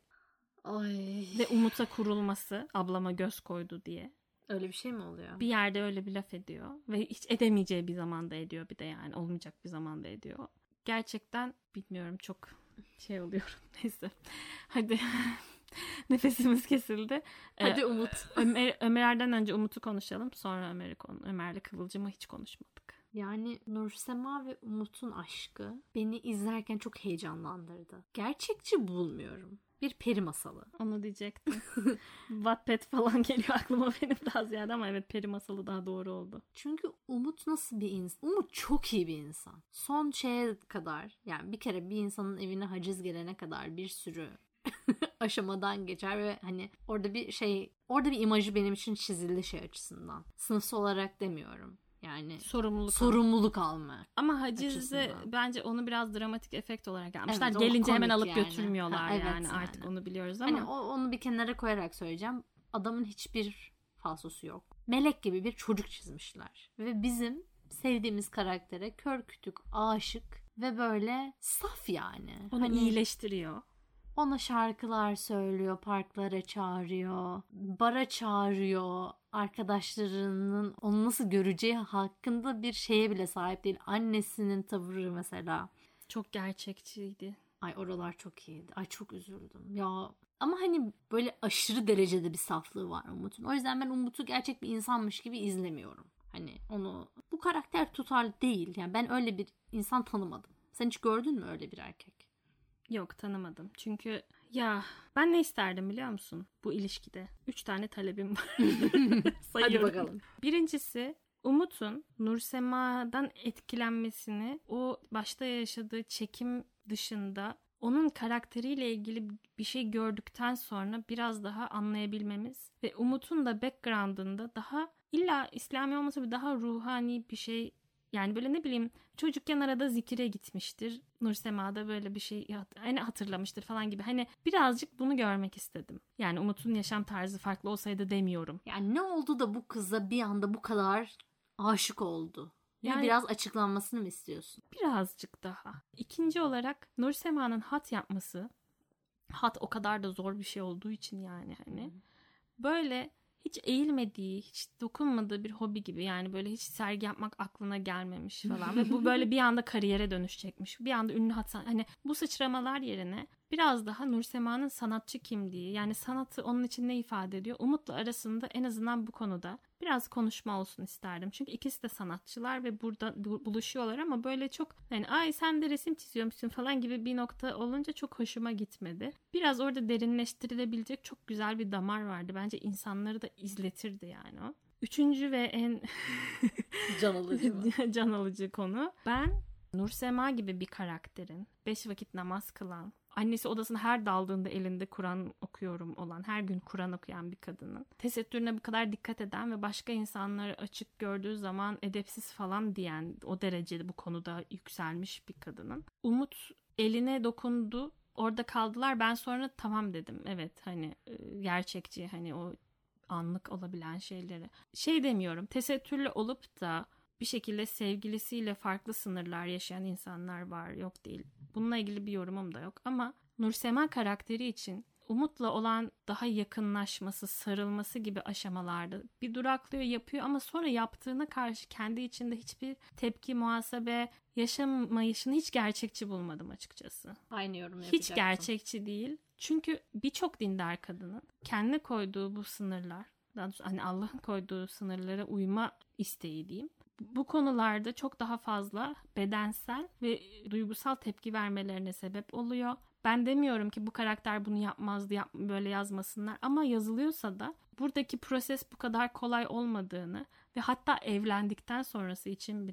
Ay. Ve Umut'a kurulması, ablama göz koydu diye. Öyle bir şey mi oluyor? Bir yerde öyle bir laf ediyor. Ve hiç edemeyeceği bir zamanda ediyor bir de yani. Olmayacak bir zamanda ediyor. Gerçekten bilmiyorum, çok şey oluyorum. Neyse. Hadi. Nefesimiz kesildi. Hadi Umut. Ömer'den önce Umut'u konuşalım. Sonra Ömer'le Kıvılcım'ı hiç konuşmadık. Yani Nursema ve Umut'un aşkı beni izlerken çok heyecanlandırdı. Gerçekçi bulmuyorum. Bir peri masalı. Onu diyecektim. Wattpad falan geliyor aklıma benim daha ziyade ama evet, peri masalı daha doğru oldu. Çünkü Umut nasıl bir insan? Umut çok iyi bir insan. Son şeye kadar, yani bir kere bir insanın evine haciz gelene kadar bir sürü aşamadan geçer ve hani orada bir imajı benim için çizildi şey açısından. Sınıfsal olarak demiyorum. Yani sorumluluk alma. Ama hacizde bence onu biraz dramatik efekt olarak yapmışlar. Evet, gelince hemen alıp yani götürmüyorlar evet yani artık onu biliyoruz ama. Hani onu bir kenara koyarak söyleyeceğim. Adamın hiçbir falsosu yok. Melek gibi bir çocuk çizmişler. Ve bizim sevdiğimiz karaktere kör kütük aşık ve böyle saf yani. Onu iyileştiriyor. Ona şarkılar söylüyor, parklara çağırıyor, bara çağırıyor. Arkadaşlarının onu nasıl göreceği hakkında bir şeye bile sahip değil. Annesinin tavırı mesela. Çok gerçekçiydi. Ay oralar çok iyiydi. Ay çok üzüldüm. Ya ama hani böyle aşırı derecede bir saflığı var Umut'un. O yüzden ben Umut'u gerçek bir insanmış gibi izlemiyorum. Hani onu, bu karakter tutarlı değil. Yani ben öyle bir insan tanımadım. Sen hiç gördün mü öyle bir erkek? Yok, tanımadım. Çünkü ya ben ne isterdim biliyor musun bu ilişkide? 3 tane talebim var. Hadi bakalım. Birincisi, Umut'un Nursema'dan etkilenmesini, o başta yaşadığı çekim dışında onun karakteriyle ilgili bir şey gördükten sonra biraz daha anlayabilmemiz ve Umut'un da background'ında daha, illa İslami olmasa bir daha ruhani bir şey. Yani böyle ne bileyim, çocukken arada zikire gitmiştir. Nursema'da böyle bir şey hani hatırlamıştır falan gibi. Hani birazcık bunu görmek istedim. Yani Umut'un yaşam tarzı farklı olsaydı demiyorum. Yani ne oldu da bu kıza bir anda bu kadar aşık oldu? Yani biraz açıklanmasını mı istiyorsun? Birazcık daha. İkinci olarak Nursema'nın hat yapması. Hat o kadar da zor bir şey olduğu için yani hani. Böyle hiç eğilmediği, hiç dokunmadığı bir hobi gibi. Yani böyle hiç sergi yapmak aklına gelmemiş falan. Ve bu böyle bir anda kariyere dönüşecekmiş. Bir anda ünlü hani bu sıçramalar yerine biraz daha Nursema'nın sanatçı kimliği, yani sanatı onun için ne ifade ediyor? Umut'la arasında en azından bu konuda biraz konuşma olsun isterdim. Çünkü ikisi de sanatçılar ve burada buluşuyorlar ama böyle çok yani ay sen de resim çiziyormuşsun falan gibi bir nokta olunca çok hoşuma gitmedi. Biraz orada derinleştirilebilecek çok güzel bir damar vardı. Bence insanları da izletirdi yani o. Üçüncü ve en can alıcı konu. Ben Nursema gibi bir karakterin 5 vakit namaz kılan, annesi odasına her daldığında elinde Kur'an okuyorum olan, her gün Kur'an okuyan bir kadının tesettürüne bu kadar dikkat eden ve başka insanları açık gördüğü zaman edepsiz falan diyen, o derecede bu konuda yükselmiş bir kadının. Umut eline dokundu, orada kaldılar. Ben sonra tamam dedim. Evet hani gerçekçi, hani o anlık olabilen şeyleri. Şey demiyorum, tesettürlü olup da bir şekilde sevgilisiyle farklı sınırlar yaşayan insanlar var, yok değil. Bununla ilgili bir yorumum da yok ama Nursema karakteri için Umut'la olan daha yakınlaşması, sarılması gibi aşamalarda bir duraklıyor, yapıyor ama sonra yaptığına karşı kendi içinde hiçbir tepki, muhasebe yaşamayışını hiç gerçekçi bulmadım açıkçası. Aynı yorum yapacaktım. Hiç gerçekçi değil. Çünkü birçok dindar kadının kendine koyduğu bu sınırlar, daha doğrusu hani Allah'ın koyduğu sınırlara uyma isteği diyeyim, bu konularda çok daha fazla bedensel ve duygusal tepki vermelerine sebep oluyor. Ben demiyorum ki bu karakter bunu yapmazdı, böyle yazmasınlar ama yazılıyorsa da buradaki proses bu kadar kolay olmadığını ve hatta evlendikten sonrası için bile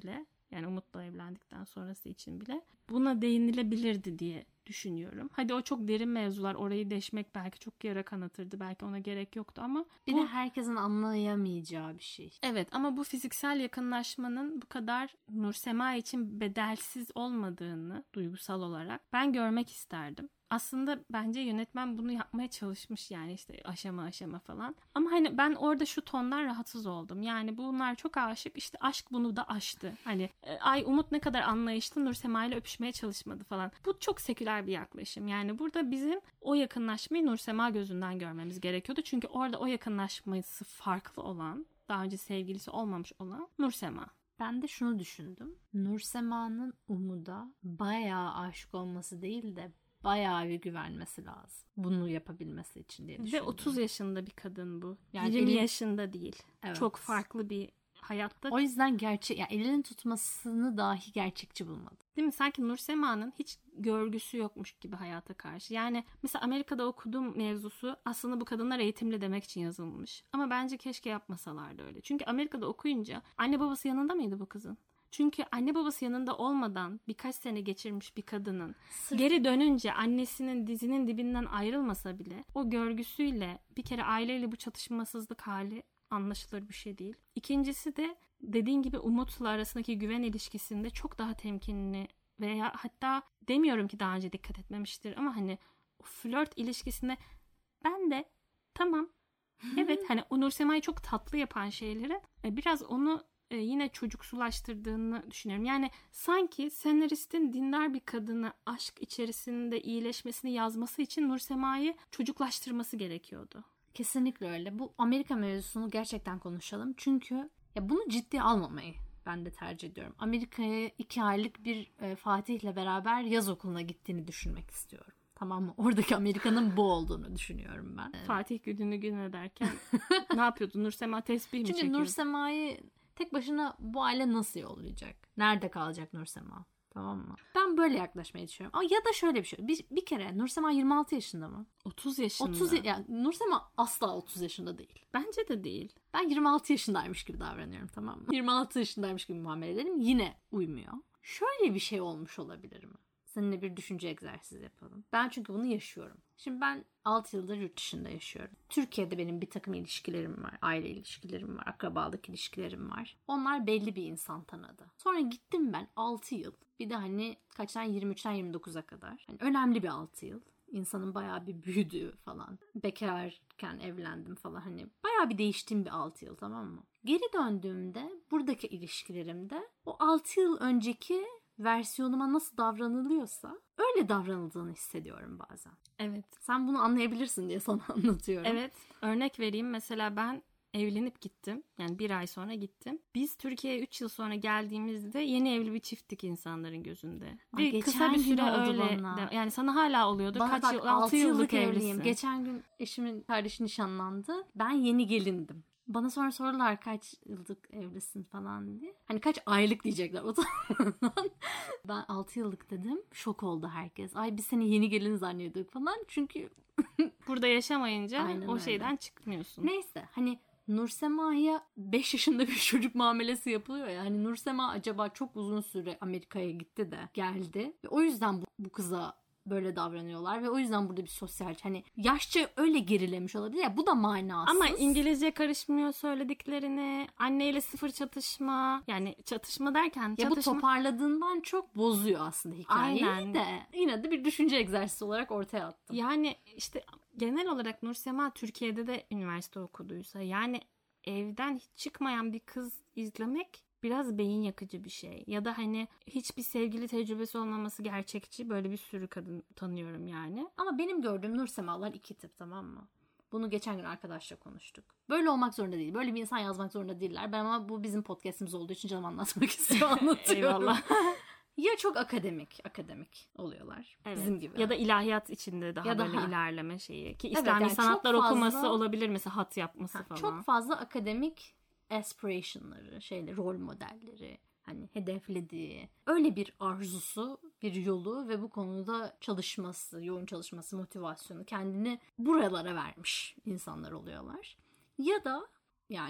Yani Umut'la evlendikten sonrası için bile buna değinilebilirdi diye düşünüyorum. Hadi o çok derin mevzular, orayı deşmek belki çok yara kanatırdı. Belki ona gerek yoktu ama bir de herkesin anlayamayacağı bir şey. Evet, ama bu fiziksel yakınlaşmanın bu kadar Nursema için bedelsiz olmadığını duygusal olarak ben görmek isterdim. Aslında bence yönetmen bunu yapmaya çalışmış, yani işte aşama aşama falan. Ama hani ben orada şu tondan rahatsız oldum. Yani bunlar çok aşık, işte aşk bunu da aştı. Hani ay Umut ne kadar anlayışlı, Nursema ile öpüşmeye çalışmadı falan. Bu çok seküler bir yaklaşım. Yani burada bizim o yakınlaşmayı Nursema gözünden görmemiz gerekiyordu. Çünkü orada o yakınlaşması farklı olan, daha önce sevgilisi olmamış olan Nursema. Ben de şunu düşündüm. Nursema'nın Umut'a bayağı aşık olması değil de bayağı bir güvenmesi lazım. Bunu yapabilmesi için diye düşündüm. Ve 30 yaşında bir kadın bu. Yani 20 yaşında değil. Evet. Çok farklı bir hayatta. O yüzden yani elinin tutmasını dahi gerçekçi bulmadım. Değil mi? Sanki Nursema'nın hiç görgüsü yokmuş gibi hayata karşı. Yani mesela Amerika'da okuduğum mevzusu aslında bu kadınlar eğitimli demek için yazılmış. Ama bence keşke yapmasalardı öyle. Çünkü Amerika'da okuyunca anne babası yanında mıydı bu kızın? Çünkü anne babası yanında olmadan birkaç sene geçirmiş bir kadının geri dönünce annesinin dizinin dibinden ayrılmasa bile o görgüsüyle bir kere aileyle bu çatışmasızlık hali anlaşılır bir şey değil. İkincisi de dediğin gibi Umut'la arasındaki güven ilişkisinde çok daha temkinli veya hatta demiyorum ki daha önce dikkat etmemiştir ama hani o flört ilişkisinde ben de tamam evet hani o Nursema'yı çok tatlı yapan şeyleri biraz onu yine çocuksulaştırdığını düşünüyorum. Yani sanki senaristin dindar bir kadını aşk içerisinde iyileşmesini yazması için Nursema'yı çocuklaştırması gerekiyordu. Kesinlikle öyle. Bu Amerika mevzusunu gerçekten konuşalım. Çünkü ya bunu ciddiye almamayı ben de tercih ediyorum. Amerika'ya 2 aylık bir Fatih'le beraber yaz okuluna gittiğini düşünmek istiyorum. Tamam mı? Oradaki Amerika'nın bu olduğunu düşünüyorum ben. Fatih gününü gün ederken ne yapıyordu? Nursema tesbih mi çekiyordu? Çünkü Nursema'yı tek başına bu aile nasıl yollayacak? Nerede kalacak Nursema? Tamam mı? Ben böyle yaklaşmayı düşünüyorum. Ya da şöyle bir şey. Bir kere Nursema 26 yaşında mı? 30 yaşında. 30 yani Nursema asla 30 yaşında değil. Bence de değil. Ben 26 yaşındaymış gibi davranıyorum, tamam mı? 26 yaşındaymış gibi muamele edelim. Yine uymuyor. Şöyle bir şey olmuş olabilir mi? Seninle bir düşünce egzersizi yapalım. Ben çünkü bunu yaşıyorum. Şimdi ben 6 yıldır yurt dışında yaşıyorum. Türkiye'de benim bir takım ilişkilerim var. Aile ilişkilerim var. Akrabalık ilişkilerim var. Onlar belli bir insan tanıdı. Sonra gittim ben 6 yıl. Bir de hani kaçtan 23'ten 29'a kadar. Hani önemli bir 6 yıl. İnsanın bayağı bir büyüdüğü falan. Bekarken evlendim falan. Hani bayağı bir değiştiğim bir 6 yıl, tamam mı? Geri döndüğümde buradaki ilişkilerimde o 6 yıl önceki versiyonuma nasıl davranılıyorsa öyle davranıldığını hissediyorum bazen. Evet. Sen bunu anlayabilirsin diye sana anlatıyorum. Evet. Örnek vereyim. Mesela ben evlenip gittim. Yani 1 ay sonra gittim. Biz Türkiye'ye 3 yıl sonra geldiğimizde yeni evli bir çifttik insanların gözünde. Ve kısa bir süre öyle. Yani sana hala oluyordur. Kaç yıl? 6 yıllık evlisin. Geçen gün eşimin kardeşi nişanlandı. Ben yeni gelindim. Bana sonra sordular kaç yıllık evlisin falan diye. Hani kaç aylık diyecekler o zaman. Ben 6 yıllık dedim. Şok oldu herkes. Ay biz seni yeni gelin zannediyorduk falan. Çünkü burada yaşamayınca o şeyden çıkmıyorsun. Neyse hani Nursema'ya 5 yaşında bir çocuk muamelesi yapılıyor ya. Hani Nursema acaba çok uzun süre Amerika'ya gitti de geldi. Ve o yüzden bu kıza böyle davranıyorlar ve o yüzden burada bir sosyal hani yaşça öyle gerilemiş olabilir ya, bu da manasız. Ama İngilizce karışmıyor söylediklerini, anneyle sıfır çatışma, yani çatışma derken ya bu toparladığından çok bozuyor aslında hikayeyi. Aynen. De yine de bir düşünce egzersizi olarak ortaya attım. Yani işte genel olarak Nursema Türkiye'de de üniversite okuduysa, yani evden hiç çıkmayan bir kız izlemek biraz beyin yakıcı bir şey. Ya da hani hiçbir sevgili tecrübesi olmaması gerçekçi. Böyle bir sürü kadın tanıyorum yani. Ama benim gördüğüm Nursemalar 2 tip, tamam mı? Bunu geçen gün arkadaşla konuştuk. Böyle olmak zorunda değil. Böyle bir insan yazmak zorunda değiller. Ben ama bu bizim podcastimiz olduğu için canım anlatmak istiyor, anlatıyorum. Eyvallah. Ya çok akademik oluyorlar. Evet. Bizim gibi. Ya da ilahiyat içinde daha böyle ilerleme şeyi. Ki İslami evet, yani sanatlar okuması olabilir mesela, hat yapması falan. Çok fazla akademik aspiration'ları, rol modelleri, hani hedeflediği öyle bir arzusu, bir yolu ve bu konuda çalışması, yoğun çalışması, motivasyonu, kendini buralara vermiş insanlar oluyorlar. Ya da yani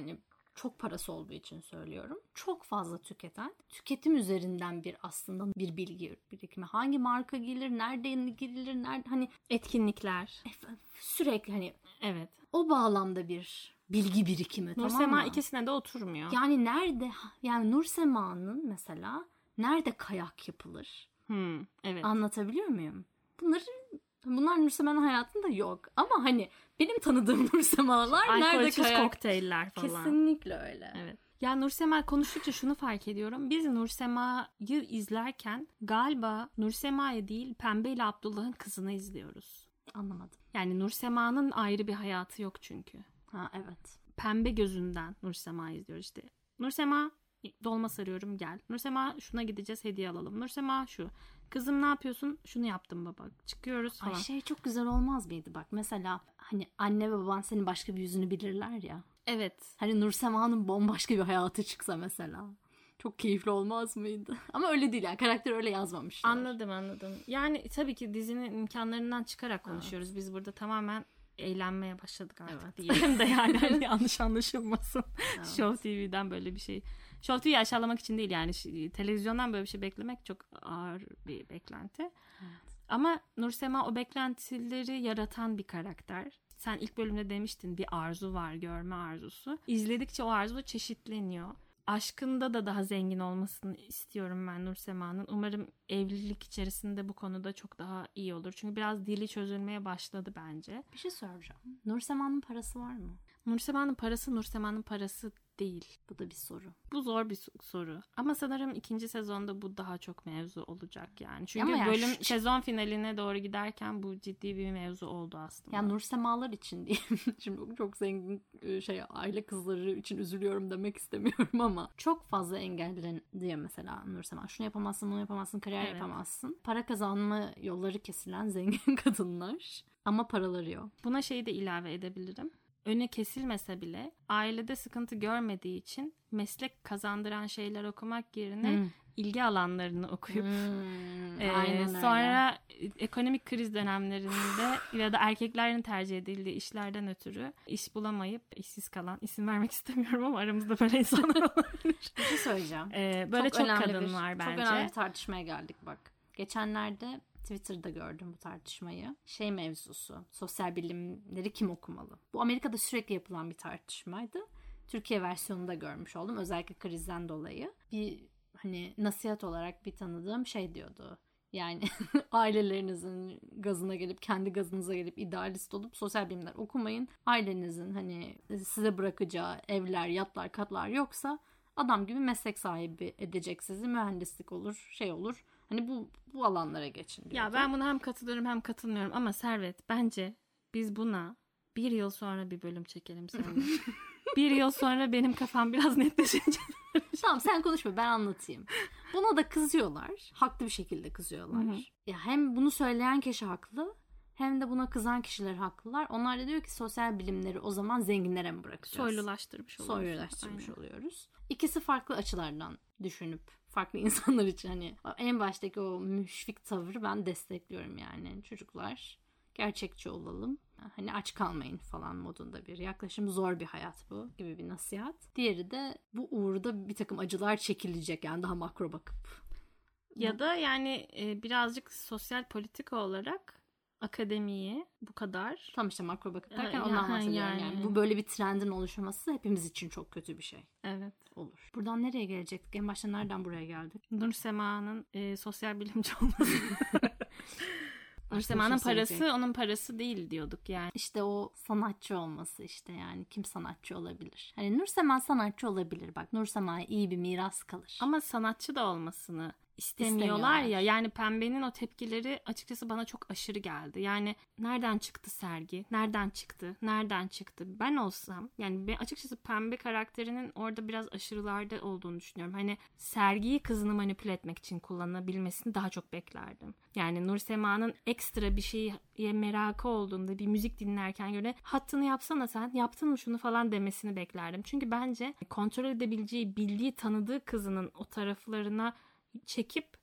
çok parası olduğu için söylüyorum. Çok fazla tüketen, tüketim üzerinden bir aslında bir bilgi birikimi. Hangi marka gelir, nereden girilir, nerede hani etkinlikler. Sürekli hani evet. O bağlamda bir bilgi birikimi, tamam mı? Nursema ikisine de oturmuyor. Yani nerede, yani Nursema'nın mesela nerede kayak yapılır? Evet. Anlatabiliyor muyum? Bunlar Nursema'nın hayatında yok. Ama hani benim tanıdığım Nursemalar nerede kayak? kokteyller falan. Kesinlikle öyle. Evet. Ya Nursema konuştukça şunu fark ediyorum. Biz Nursema'yı izlerken galiba Nursema'yı değil Pembe ile Abdullah'ın kızını izliyoruz. Anlamadım. Yani Nursema'nın ayrı bir hayatı yok çünkü. Ha evet. Pembe gözünden Nursema'yı izliyoruz işte. Nursema dolma sarıyorum gel. Nursema şuna gideceğiz hediye alalım. Nursema şu. Kızım ne yapıyorsun? Şunu yaptım baba. Çıkıyoruz falan. Ay çok güzel olmaz mıydı bak. Mesela hani anne ve baban senin başka bir yüzünü bilirler ya. Evet. Hani Nursema'nın bombaşka bir hayatı çıksa mesela. Çok keyifli olmaz mıydı? Ama öyle değil yani. Karakter öyle yazmamışlar. Anladım. Yani tabii ki dizinin imkanlarından çıkarak konuşuyoruz. Evet. Biz burada tamamen eğlenmeye başladık artık diyelim de yani hani yanlış anlaşılmasın. Evet. Show TV'den böyle bir şey. Show TV'yi aşağılamak için değil yani televizyondan böyle bir şey beklemek çok ağır bir beklenti. Evet. Ama Nursema o beklentileri yaratan bir karakter. Sen ilk bölümde demiştin bir arzu var, görme arzusu. İzledikçe o arzu çeşitleniyor. Aşkında da daha zengin olmasını istiyorum ben Nursema'nın. Umarım evlilik içerisinde bu konuda çok daha iyi olur. Çünkü biraz dili çözülmeye başladı bence. Bir şey soracağım. Nursema'nın parası var mı? Nursema'nın parası değil. Bu da bir soru. Bu zor bir soru. Ama sanırım ikinci sezonda bu daha çok mevzu olacak yani. Çünkü yani bölüm sezon finaline doğru giderken bu ciddi bir mevzu oldu aslında. Yani Nursemalar için değil. Şimdi çok zengin aile kızları için üzülüyorum demek istemiyorum ama çok fazla engellendi mesela Nursema. Şunu yapamazsın, bunu yapamazsın, kariyer yapamazsın. Para kazanma yolları kesilen zengin kadınlar. Ama paraları yok. Buna şeyi de ilave edebilirim. Öne kesilmese bile ailede sıkıntı görmediği için meslek kazandıran şeyler okumak yerine ilgi alanlarını okuyup sonra ekonomik kriz dönemlerinde ya da erkeklerin tercih edildiği işlerden ötürü iş bulamayıp işsiz kalan, isim vermek istemiyorum ama aramızda böyle insanlar olabilir. Bir şey söyleyeceğim. Böyle çok kadın var bence. Çok önemli bir tartışmaya geldik bak. Geçenlerde Twitter'da gördüm bu tartışmayı. Mevzusu. Sosyal bilimleri kim okumalı? Bu Amerika'da sürekli yapılan bir tartışmaydı. Türkiye versiyonunu da görmüş oldum. Özellikle krizden dolayı. Bir hani nasihat olarak bir tanıdığım diyordu. Yani ailelerinizin gazına gelip kendi gazınıza gelip idealist olup sosyal bilimler okumayın. Ailenizin hani size bırakacağı evler, yatlar, katlar yoksa adam gibi meslek sahibi edecek sizi. Mühendislik olur, olur. Hani bu alanlara geçin diyordu. Ya ben buna hem katılıyorum hem katılmıyorum ama Servet bence biz buna 1 yıl sonra bir bölüm çekelim seninle. 1 yıl sonra benim kafam biraz netleşecek. Tamam sen konuşma ben anlatayım. Buna da kızıyorlar. Haklı bir şekilde kızıyorlar. Hı-hı. Ya hem bunu söyleyen kişi haklı hem de buna kızan kişiler haklılar. Onlar da diyor ki sosyal bilimleri o zaman zenginlere mi bırakacağız? Soylulaştırmış oluyoruz. İkisi farklı açılardan düşünüp farklı insanlar için hani en baştaki o müşfik tavırı ben destekliyorum yani. Çocuklar gerçekçi olalım. Hani aç kalmayın falan modunda bir yaklaşım. Zor bir hayat bu gibi bir nasihat. Diğeri de bu uğurda bir takım acılar çekilecek yani daha makro bakıp. Ya da yani birazcık sosyal politika olarak akademiyi bu kadar. Tam işte makro bakıp derken ondan bahsediyorum yani. Bu böyle bir trendin oluşması hepimiz için çok kötü bir şey. Evet. Olur. Buradan nereye gelecektik? En başta nereden buraya geldik? Nursema'nın sosyal bilimci olması. Nursema'nın parası onun parası değil diyorduk yani. İşte o sanatçı olması işte yani. Kim sanatçı olabilir? Hani Nursema sanatçı olabilir. Bak Nursema'ya iyi bir miras kalır. Ama sanatçı da olmasını istemiyorlar ya. Yani Pembe'nin o tepkileri açıkçası bana çok aşırı geldi. Yani nereden çıktı sergi? Nereden çıktı? Ben olsam yani ben açıkçası Pembe karakterinin orada biraz aşırılarda olduğunu düşünüyorum. Hani sergiyi kızını manipüle etmek için kullanabilmesini daha çok beklerdim. Yani Nursema'nın ekstra bir şeye merakı olduğunda bir müzik dinlerken göre hattını yapsana sen, yaptın mı şunu falan demesini beklerdim. Çünkü bence kontrol edebileceği, bildiği, tanıdığı kızının o taraflarına çekip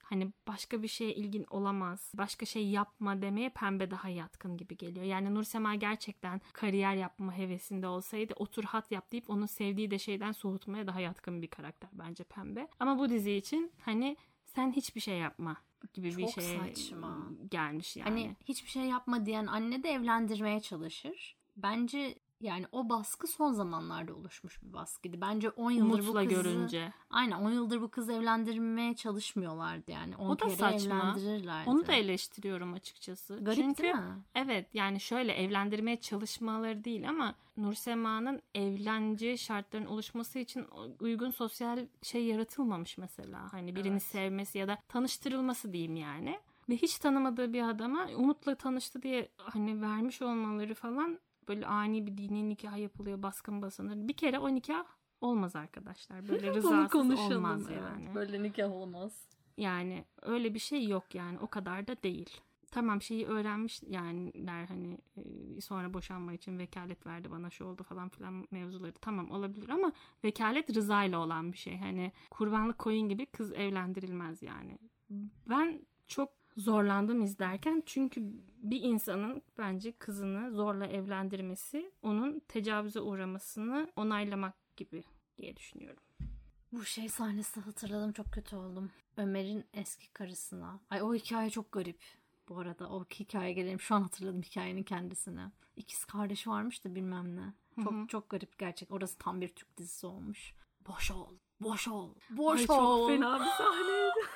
hani başka bir şeye ilgin olamaz, başka şey yapma demeye Pembe daha yatkın gibi geliyor. Yani Nursema gerçekten kariyer yapma hevesinde olsaydı otur hat yap deyip onun sevdiği de şeyden soğutmaya daha yatkın bir karakter bence Pembe. Ama bu dizi için hani sen hiçbir şey yapma gibi Çok bir şeye saçma. gelmiş yani. Hani hiçbir şey yapma diyen anne de evlendirmeye çalışır. Bence yani o baskı son zamanlarda oluşmuş bir baskıydı. Bence 10 yıldır Umut'la bu kızı... görünce. Aynen 10 yıldır bu kızı evlendirmeye çalışmıyorlardı yani. 10 O da kere saçma. evlendirirlerdi. Onu da eleştiriyorum açıkçası. Garip Çünkü değil mi? evet yani şöyle evlendirmeye çalışmaları değil ama Nursema'nın evleneceği şartların oluşması için uygun sosyal şey yaratılmamış mesela. Hani birini Evet. sevmesi ya da tanıştırılması diyeyim yani. Ve hiç tanımadığı bir adama Umut'la tanıştı diye hani vermiş olmaları falan böyle ani bir dini nikah yapılıyor, baskın basılır. Bir kere o nikah olmaz arkadaşlar. Böyle rızasız olmaz yani. Evet, böyle nikah olmaz. Yani öyle bir şey yok yani. O kadar da değil. Tamam şeyi öğrenmiş yani hani sonra boşanma için vekalet verdi bana şu oldu falan filan mevzuları tamam olabilir ama vekalet rızayla olan bir şey. Hani kurbanlık koyun gibi kız evlendirilmez yani. Ben çok zorlandım izlerken çünkü bir insanın bence kızını zorla evlendirmesi onun tecavüze uğramasını onaylamak gibi diye düşünüyorum. Bu şey sahnesi hatırladım, çok kötü oldum. Ömer'in eski karısına. Ay o hikaye çok garip. Bu arada o hikayeye gelelim. Şu an hatırladım hikayenin kendisini. İkiz kardeşi varmış da bilmem ne. Çok çok garip gerçek. Orası tam bir Türk dizisi olmuş. Boş ol. Boş ol. Boş Ay, ol. çok fena bir sahneydi.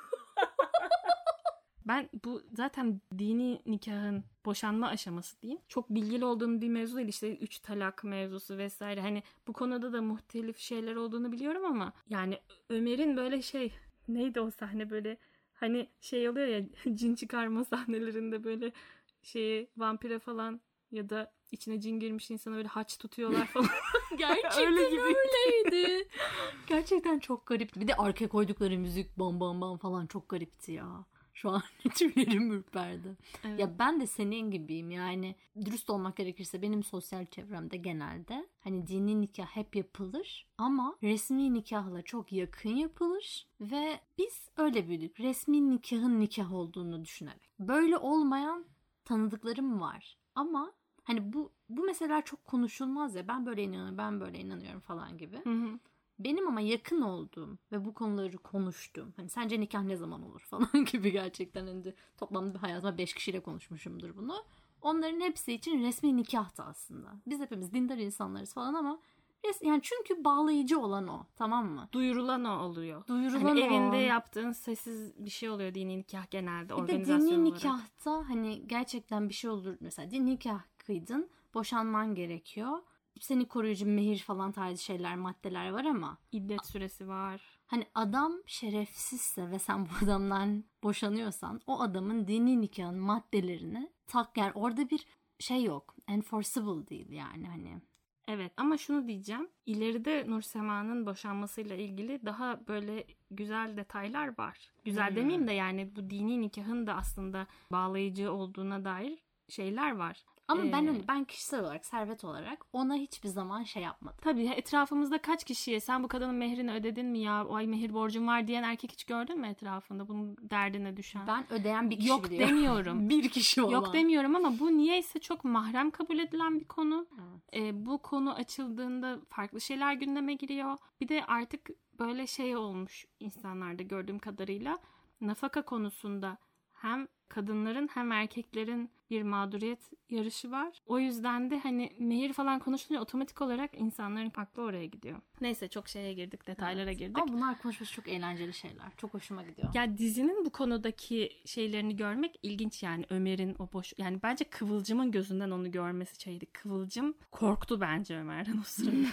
Ben bu zaten dini nikahın boşanma aşaması diyeyim. Çok bilgili olduğum bir mevzu değil. İşte 3 talak mevzusu vesaire. Hani bu konuda da muhtelif şeyler olduğunu biliyorum ama yani Ömer'in böyle şey neydi o sahne böyle hani şey oluyor ya cin çıkarma sahnelerinde böyle şeyi vampire falan ya da içine cin girmiş insana öyle haç tutuyorlar falan. Gerçekten Öyle gibi. öyleydi. Gerçekten çok garipti. Bir de arkaya koydukları müzik bam bam bam falan çok garipti ya. Şu an tüylerim ürperdi. Evet. Ya ben de senin gibiyim yani, dürüst olmak gerekirse benim sosyal çevremde genelde hani dini nikah hep yapılır ama resmi nikahla çok yakın yapılır ve biz öyle büyüdük. Resmi nikahın nikah olduğunu düşünerek. Böyle olmayan tanıdıklarım var ama hani bu mesela çok konuşulmaz ya, ben böyle inanıyorum, ben böyle inanıyorum falan gibi. Hı hı. Benim ama yakın olduğum ve bu konuları konuştuğum, hani sence nikah ne zaman olur falan gibi, gerçekten hani toplamda hayatıma 5 kişiyle konuşmuşumdur bunu. Onların hepsi için resmi nikahtı aslında. Biz hepimiz dindar insanlarız falan ama yani çünkü bağlayıcı olan o, tamam mı? Duyurulan o oluyor. Duyurulan hani o. evinde yaptığın sessiz bir şey oluyor dini nikah genelde Bir de organizasyon dini olarak. nikahta hani gerçekten bir şey olur. Mesela dini nikah kıydın, boşanman gerekiyor. Seni koruyucu mehir falan tarzı şeyler, maddeler var ama İddet süresi var. hani adam şerefsizse ve sen bu adamdan boşanıyorsan o adamın dini nikahın maddelerini tak, yani orada bir şey yok. Enforceable değil yani hani. Evet ama şunu diyeceğim. İleride Nursema'nın boşanmasıyla ilgili daha böyle güzel detaylar var. Güzel demeyeyim de yani bu dini nikahın da aslında bağlayıcı olduğuna dair şeyler var. Ama ben kişisel olarak, Servet olarak ona hiçbir zaman şey yapmadım. Tabii etrafımızda kaç kişiye sen bu kadının mehrini ödedin mi ya? O ay mehir borcum var diyen erkek hiç gördün mü etrafında? Bunun derdine düşen. Ben ödeyen bir kişi Yok biliyorum. demiyorum. Bir kişi olan. Yok demiyorum ama bu niyeyse çok mahrem kabul edilen bir konu. Evet. Bu konu açıldığında farklı şeyler gündeme giriyor. Bir de artık böyle şey olmuş insanlarda gördüğüm kadarıyla nafaka konusunda hem kadınların hem erkeklerin bir mağduriyet yarışı var. O yüzden de hani mehir falan konuşulunca otomatik olarak insanların aklı oraya gidiyor. Neyse çok şeye girdik, detaylara girdik. Ama bunlar konuşması çok eğlenceli şeyler. Çok hoşuma gidiyor. Ya dizinin bu konudaki şeylerini görmek ilginç yani. Ömer'in o boş, yani bence Kıvılcım'ın gözünden onu görmesi şeydi. Kıvılcım korktu bence Ömer'den o sırada.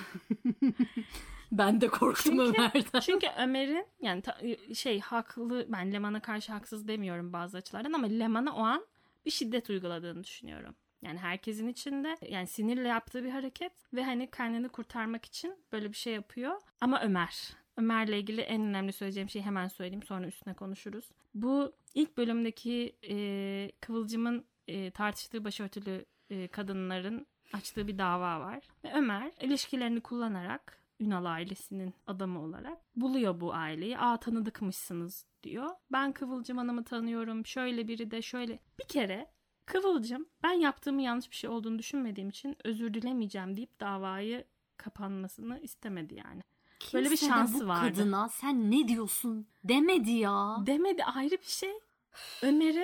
Ben de korktum Ömer'den. Çünkü Ömer'in yani haklı, ben Leman'a karşı haksız demiyorum bazı açılardan ama Leman'a o an bir şiddet uyguladığını düşünüyorum. Yani herkesin içinde yani sinirle yaptığı bir hareket ve hani kendini kurtarmak için böyle bir şey yapıyor. Ama Ömer'le ilgili en önemli söyleyeceğim şeyi hemen söyleyeyim, sonra üstüne konuşuruz. Bu ilk bölümdeki Kıvılcım'ın tartıştığı başörtülü kadınların açtığı bir dava var. Ve Ömer ilişkilerini kullanarak Ünal ailesinin adamı olarak buluyor bu aileyi. Tanıdıkmışsınız diyor. Ben Kıvılcım Hanım'ı tanıyorum. Şöyle biri de şöyle. Bir kere Kıvılcım ben yaptığımın yanlış bir şey olduğunu düşünmediğim için özür dilemeyeceğim deyip davayı kapanmasını istemedi yani. Kimse böyle bir şansı bu vardı. kadına sen ne diyorsun demedi ya. Demedi, ayrı bir şey. Ömer'e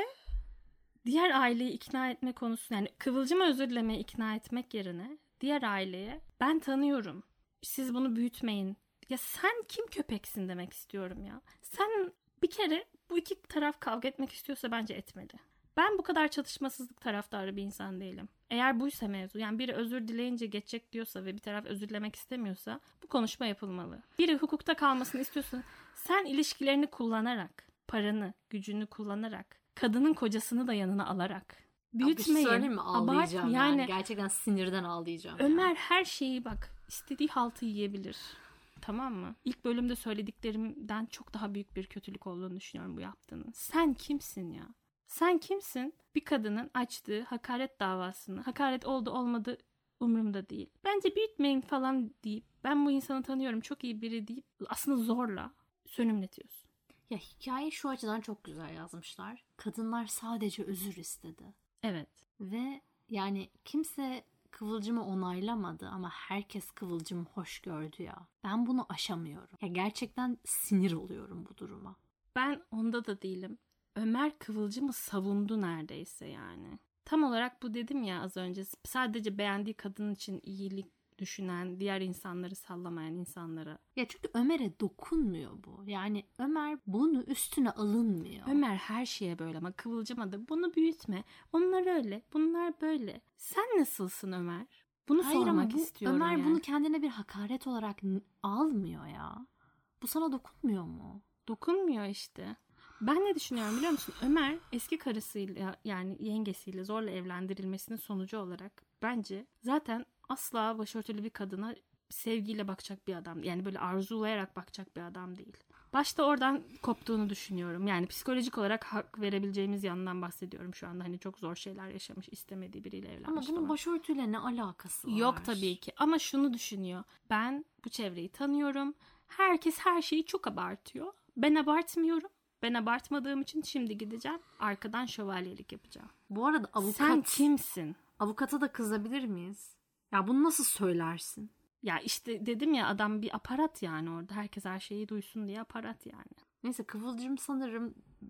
diğer aileyi ikna etme konusu, yani Kıvılcım'a özür dilemeye ikna etmek yerine diğer aileye ben tanıyorum, siz bunu büyütmeyin. Ya sen kim köpeksin demek istiyorum ya. Sen bir kere bu iki taraf kavga etmek istiyorsa bence etmeli. Ben bu kadar çatışmasızlık taraftarı bir insan değilim. Eğer buysa mevzu, yani biri özür dileyince geçecek diyorsa ve bir taraf özür dilemek istemiyorsa bu konuşma yapılmalı. Biri hukukta kalmasını istiyorsa sen ilişkilerini kullanarak, paranı, gücünü kullanarak, kadının kocasını da yanına alarak büyütmeyin. Söyleyeyim mi? Ağlayacağım yani. Gerçekten sinirden ağlayacağım. Ömer her şeyi bak istediği haltı yiyebilir. Tamam mı? İlk bölümde söylediklerimden çok daha büyük bir kötülük olduğunu düşünüyorum bu yaptığının. Sen kimsin ya? Sen kimsin? Bir kadının açtığı hakaret davasını, hakaret oldu olmadı umurumda değil, bence büyütmeyin falan deyip ben bu insanı tanıyorum çok iyi biri deyip aslında zorla sönümletiyorsun. Ya hikaye şu açıdan çok güzel yazmışlar. Kadınlar sadece özür istedi. Evet. Ve yani kimse Kıvılcım'ı onaylamadı ama herkes Kıvılcım'ı hoş gördü ya. Ben bunu aşamıyorum. Ya gerçekten sinir oluyorum bu duruma. Ben onda da değilim. Ömer Kıvılcım'ı savundu neredeyse yani. Tam olarak bu dedim ya az önce. Sadece beğendiği kadın için iyilik düşünen, diğer insanları sallamayan insanlara. Ya çünkü Ömer'e dokunmuyor bu. Yani Ömer bunu üstüne alınmıyor. Ömer her şeye böyle ama Kıvılcım'a da bunu büyütme. Onlar öyle, bunlar böyle. Sen nasılsın Ömer? Bunu sormak istiyorum Ömer yani. bunu kendine bir hakaret olarak almıyor ya. Bu sana dokunmuyor mu? Dokunmuyor işte. Ben ne düşünüyorum biliyor musun? Ömer eski karısıyla, yani yengesiyle zorla evlendirilmesinin sonucu olarak bence zaten asla başörtülü bir kadına sevgiyle bakacak bir adam. Yani böyle arzulayarak bakacak bir adam değil. Başta oradan koptuğunu düşünüyorum. Yani psikolojik olarak hak verebileceğimiz yandan bahsediyorum şu anda. Hani çok zor şeyler yaşamış, istemediği biriyle evlenmiş ama bunun falan. başörtüyle ne alakası var? Yok tabii ki. Ama şunu düşünüyor. Ben bu çevreyi tanıyorum. Herkes her şeyi çok abartıyor. Ben abartmıyorum. Ben abartmadığım için şimdi gideceğim. Arkadan şövalyelik yapacağım. Bu arada avukat... Sen kimsin? Avukata da kızabilir miyiz? Ya bunu nasıl söylersin? Ya işte dedim ya, adam bir aparat yani orada. Herkes her şeyi duysun diye aparat yani. Neyse Kıvılcım sanırım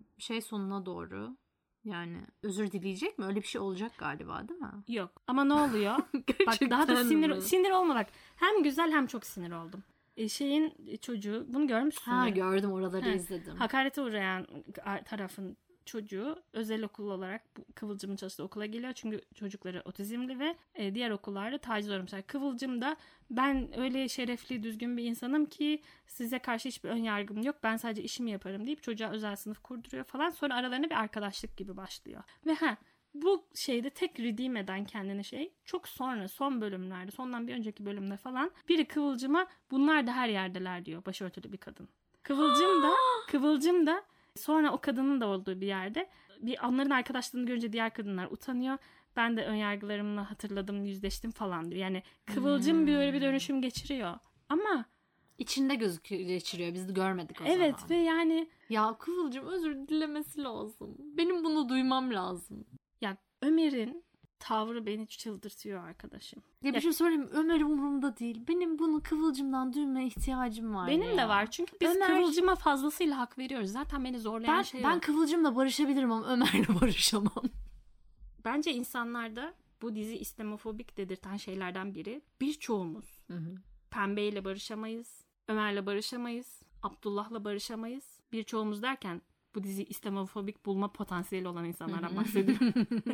sonuna doğru yani özür dileyecek mi? Öyle bir şey olacak galiba değil mi? Yok. Ama ne oluyor? Bak daha da sinir olma bak. Hem güzel hem çok sinir oldum. Çocuğu, bunu görmüşsün. Ha gördüm, oraları izledim. Hakarete uğrayan tarafın çocuğu özel okul olarak Kıvılcım'ın çalıştığı okula geliyor. Çünkü çocukları otizmli ve diğer okullarda taciz uğramışlar. Kıvılcım da ben öyle şerefli, düzgün bir insanım ki size karşı hiçbir ön yargım yok. Ben sadece işimi yaparım deyip çocuğa özel sınıf kurduruyor falan. Sonra aralarına bir arkadaşlık gibi başlıyor. Ve bu şeyde tek redeem eden kendini çok sonra son bölümlerde, sondan bir önceki bölümde falan biri Kıvılcım'a bunlar da her yerdeler diyor, başörtülü bir kadın. Kıvılcım da sonra o kadının da olduğu bir yerde onların arkadaşlığını görünce diğer kadınlar utanıyor. Ben de önyargılarımla hatırladım, yüzleştim falan diyor. Yani Kıvılcım böyle bir dönüşüm geçiriyor. Ama içinde geçiriyor. Biz de görmedik o zaman. Evet ve yani ya Kıvılcım özür dilemesi lazım. Benim bunu duymam lazım. Ya Ömer'in tavrı beni çıldırtıyor arkadaşım. Ya bir şey söyleyeyim, Ömer umurumda değil. Benim bunu Kıvılcım'dan duymaya ihtiyacım var. Benim de var çünkü biz Kıvılcım'a fazlasıyla hak veriyoruz. Zaten beni zorlayan ben Kıvılcım'la barışabilirim ama Ömer'le barışamam. Bence insanlarda bu dizi İslamofobik dedirten şeylerden biri. Birçoğumuz Pembe'yle barışamayız, Ömer'le barışamayız, Abdullah'la barışamayız. Birçoğumuz derken bu dizi İslamofobik bulma potansiyeli olan insanlardan bahsediyorum.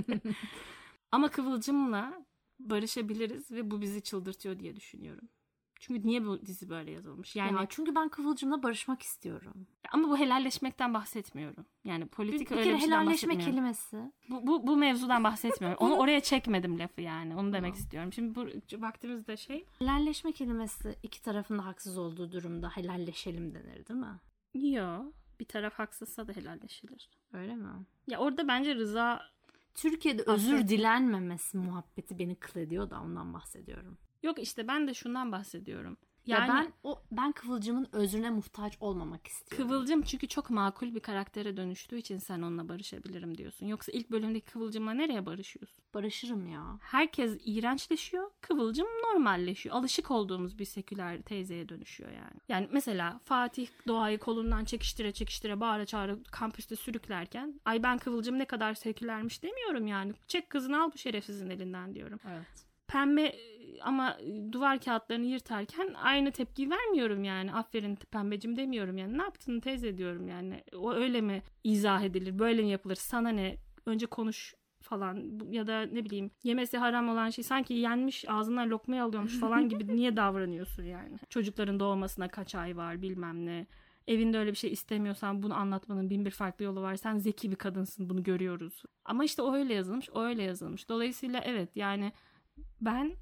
Ama Kıvılcım'la barışabiliriz ve bu bizi çıldırtıyor diye düşünüyorum. Çünkü niye bu dizi böyle yazılmış? Yani çünkü ben Kıvılcım'la barışmak istiyorum. Ama bu helalleşmekten bahsetmiyorum. Yani politik bir öyle kere bir şeyden helalleşme bahsetmiyorum. kelimesi. Bu mevzudan bahsetmiyorum. Onu oraya çekmedim lafı yani. Onu demek istiyorum. Şimdi bu vaktimizde helalleşme kelimesi iki tarafın da haksız olduğu durumda helalleşelim denir değil mi? Yok. Bir taraf haksızsa da helalleşilir. Öyle mi? Ya orada bence rıza... Türkiye'de özür dilenmemesi muhabbeti beni kıl ediyor da ondan bahsediyorum. Yok işte ben de şundan bahsediyorum. Yani ben Kıvılcım'ın özrüne muhtaç olmamak istiyorum. Kıvılcım çünkü çok makul bir karaktere dönüştüğü için sen onunla barışabilirim diyorsun. Yoksa ilk bölümdeki Kıvılcım'la nereye barışıyorsun? Barışırım ya. Herkes iğrençleşiyor. Kıvılcım normalleşiyor. Alışık olduğumuz bir seküler teyzeye dönüşüyor yani. Yani mesela Fatih Doğa'yı kolundan çekiştire bağıra çağıra kampüste sürüklerken ay ben Kıvılcım ne kadar sekülermiş demiyorum yani. Çek kızını al bu şerefsizin elinden diyorum. Evet. Pembe ama duvar kağıtlarını yırtarken aynı tepkiyi vermiyorum yani. Aferin pembecim demiyorum yani. Ne yaptın teyze diyorum yani. O öyle mi izah edilir? Böyle mi yapılır? Sana ne? Önce konuş falan ya da ne bileyim yemesi haram olan şey sanki yenmiş ağzından lokmayı alıyormuş falan gibi niye davranıyorsun yani? Çocukların doğmasına kaç ay var bilmem ne. Evinde öyle bir şey istemiyorsan bunu anlatmanın bin bir farklı yolu var. Sen zeki bir kadınsın, bunu görüyoruz. Ama işte o öyle yazılmış, o öyle yazılmış. Dolayısıyla evet yani ben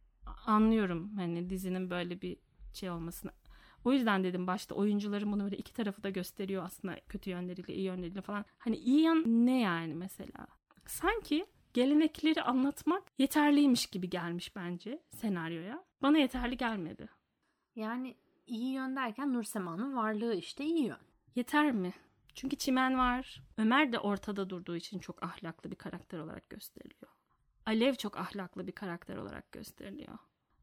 anlıyorum hani dizinin böyle bir şey olmasını. O yüzden dedim başta oyuncuların bunu böyle iki tarafı da gösteriyor aslında, kötü yönleriyle iyi yönleriyle falan. Hani iyi yan ne yani mesela? Sanki gelenekleri anlatmak yeterliymiş gibi gelmiş bence senaryoya. Bana yeterli gelmedi. Yani iyi yön derken Nursema'nın varlığı işte iyi yön. Yeter mi? Çünkü Çimen var. Ömer de ortada durduğu için çok ahlaklı bir karakter olarak gösteriliyor. Alev çok ahlaklı bir karakter olarak gösteriliyor.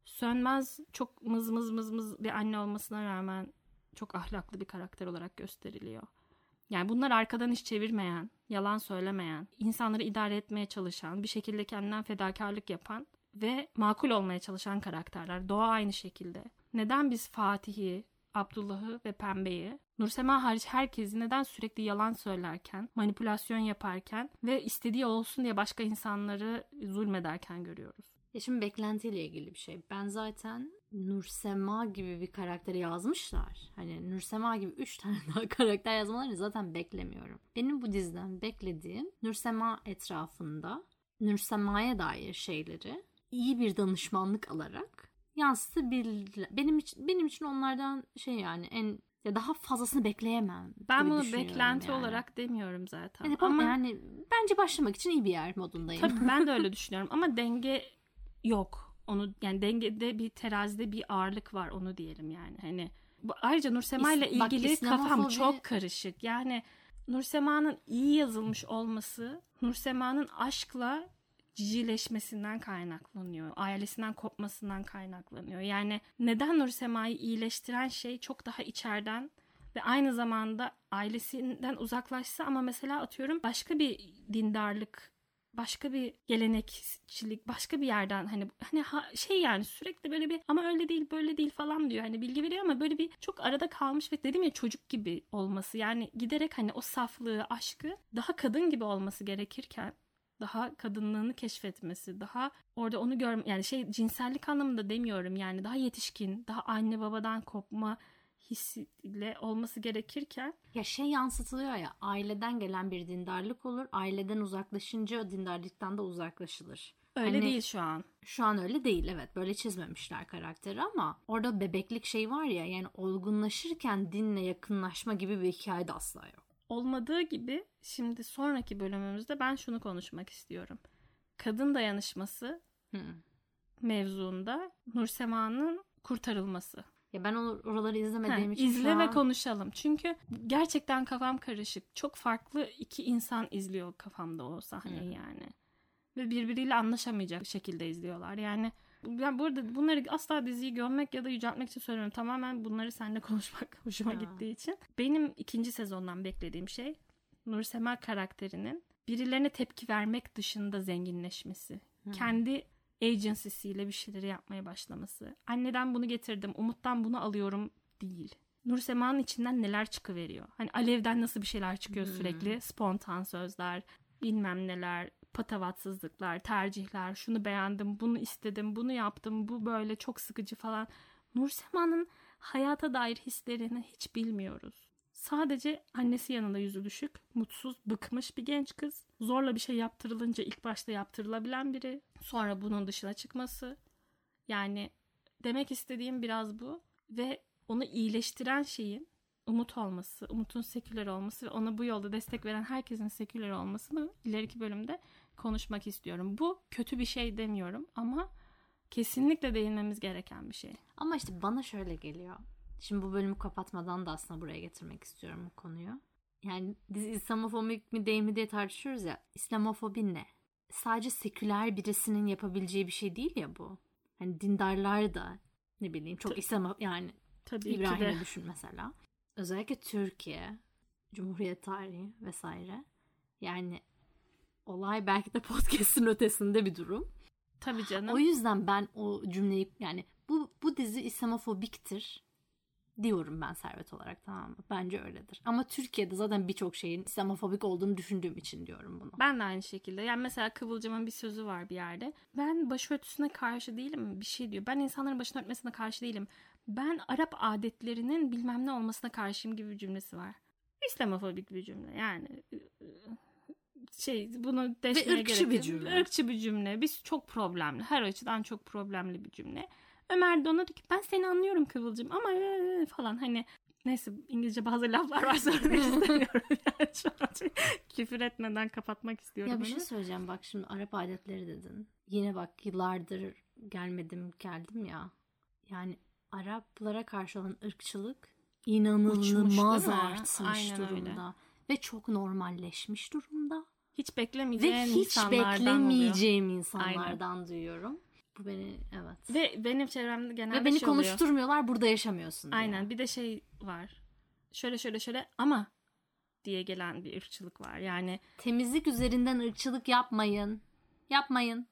Sönmez çok mız bir anne olmasına rağmen çok ahlaklı bir karakter olarak gösteriliyor. Yani bunlar arkadan iş çevirmeyen, yalan söylemeyen, insanları idare etmeye çalışan, bir şekilde kendinden fedakarlık yapan ve makul olmaya çalışan karakterler. Doğa aynı şekilde. Neden biz Fatih'i, Abdullah'ı ve Pembe'yi, Nursema hariç herkesi neden sürekli yalan söylerken, manipülasyon yaparken ve istediği olsun diye başka insanları zulmederken görüyoruz? Ya şimdi beklentiyle ilgili bir şey. Ben zaten Nursema gibi bir karakteri yazmışlar. Hani Nursema gibi 3 tane daha karakter yazmalarını zaten beklemiyorum. Benim bu diziden beklediğim Nursema etrafında Nursema'ya dair şeyleri iyi bir danışmanlık alarak yansıtabilirler. Benim için onlardan şey yani daha fazlasını bekleyemem. Ben bunu beklenti olarak demiyorum zaten. Evet, ama yani bence başlamak için iyi bir yer modundayım. Tabii ben de öyle düşünüyorum ama denge yok. Onu yani dengede bir terazide bir ağırlık var, onu diyelim yani. Hani ayrıca Nursema ile ilgili kafam çok karışık. Yani Nursema'nın iyi yazılmış olması, Nursema'nın aşkla cicileşmesinden kaynaklanıyor. Ailesinden kopmasından kaynaklanıyor. Yani neden Nursema'yı iyileştiren şey çok daha içeriden ve aynı zamanda ailesinden uzaklaşsa ama mesela atıyorum başka bir dindarlık, başka bir gelenekçilik, başka bir yerden hani şey yani sürekli böyle bir ama öyle değil böyle değil falan diyor. Hani bilgi veriyor ama böyle bir çok arada kalmış ve dedim ya çocuk gibi olması. Yani giderek hani o saflığı, aşkı daha kadın gibi olması gerekirken daha kadınlığını keşfetmesi, daha orada onu yani cinsellik anlamında demiyorum yani daha yetişkin, daha anne babadan kopma hissiyle olması gerekirken ya yansıtılıyor ya, aileden gelen bir dindarlık olur, aileden uzaklaşınca o dindarlıktan da uzaklaşılır. Öyle değil şu an. Şu an öyle değil, evet, böyle çizmemişler karakteri ama orada bebeklik şey var ya, yani olgunlaşırken dinle yakınlaşma gibi bir hikaye de asla yok. Olmadığı gibi şimdi sonraki bölümümüzde ben şunu konuşmak istiyorum. Kadın dayanışması mevzuunda Nursema'nın kurtarılması. Ya ben oraları izlemediğim için izle ve konuşalım. Çünkü gerçekten kafam karışık. Çok farklı iki insan izliyor kafamda o sahneyi yani. Ve birbiriyle anlaşamayacak şekilde izliyorlar. Yani ben burada bunları asla diziyi gömmek ya da yüceltmek için söylüyorum. Tamamen bunları seninle konuşmak hoşuma gittiği için. Benim 2. sezondan beklediğim şey Nursema karakterinin birilerine tepki vermek dışında zenginleşmesi. Kendi agency'siyle bir şeyleri yapmaya başlaması. Anneden bunu getirdim, Umut'tan bunu alıyorum değil. Nursema'nın içinden neler çıkıveriyor. Hani Alev'den nasıl bir şeyler çıkıyor sürekli. Spontan sözler, bilmem neler, patavatsızlıklar, tercihler, şunu beğendim, bunu istedim, bunu yaptım, bu böyle çok sıkıcı falan. Nursema'nın hayata dair hislerini hiç bilmiyoruz. Sadece annesi yanında yüzü düşük, mutsuz, bıkmış bir genç kız. Zorla bir şey yaptırılınca ilk başta yaptırılabilen biri. Sonra bunun dışına çıkması. Yani demek istediğim biraz bu. Ve onu iyileştiren şeyin Umut olması, Umut'un seküler olması ve ona bu yolda destek veren herkesin seküler olmasını ileriki bölümde konuşmak istiyorum. Bu kötü bir şey demiyorum ama kesinlikle değinmemiz gereken bir şey. Ama işte bana şöyle geliyor. Şimdi bu bölümü kapatmadan da aslında buraya getirmek istiyorum bu konuyu. Yani biz İslamofobik mi değil mi diye tartışıyoruz ya. İslamofobi ne? Sadece seküler birisinin yapabileceği bir şey değil ya bu. Hani dindarlar da ne bileyim çok yani tabii İbrahim'i düşün mesela. Özellikle Türkiye, Cumhuriyet tarihi vesaire. Yani olay belki de podcast'ın ötesinde bir durum. Tabii canım. O yüzden ben o cümleyi yani bu dizi İslamofobiktir diyorum ben Servet olarak, tamam mı? Bence öyledir. Ama Türkiye'de zaten birçok şeyin İslamofobik olduğunu düşündüğüm için diyorum bunu. Ben de aynı şekilde. Yani mesela Kıvılcım'ın bir sözü var bir yerde. Ben başörtüsüne karşı değilim, bir şey diyor. Ben insanların başını örtmesine karşı değilim. Ben Arap adetlerinin bilmem ne olmasına karşıyım gibi bir cümlesi var. İslamofobik bir cümle yani. Bunu deşmeye gerek yok. Bir cümle. Irkçı bir cümle. Biz çok problemli. Her açıdan çok problemli bir cümle. Ömer de ona diyor ki ben seni anlıyorum Kıvılcım ama falan hani neyse İngilizce bazı laflar var söylemek istemiyorum. Yani şu an küfür etmeden kapatmak istiyorum. Ya bir şey söyleyeceğim bak, şimdi Arap adetleri dedin. Yine bak yıllardır geldim ya. Yani Araplara karşı olan ırkçılık inanılmaz artmış Aynen durumda. Öyle. Ve çok normalleşmiş durumda. Hiç beklemeyeceğim insanlardan duyuyorum. Bu beni Ve benim çevremde genelde ve beni konuşturmuyorlar, burada yaşamıyorsun diye. Aynen, bir de şey var. Şöyle ama diye gelen bir ırkçılık var. Yani temizlik üzerinden ırkçılık yapmayın. Yapmayın.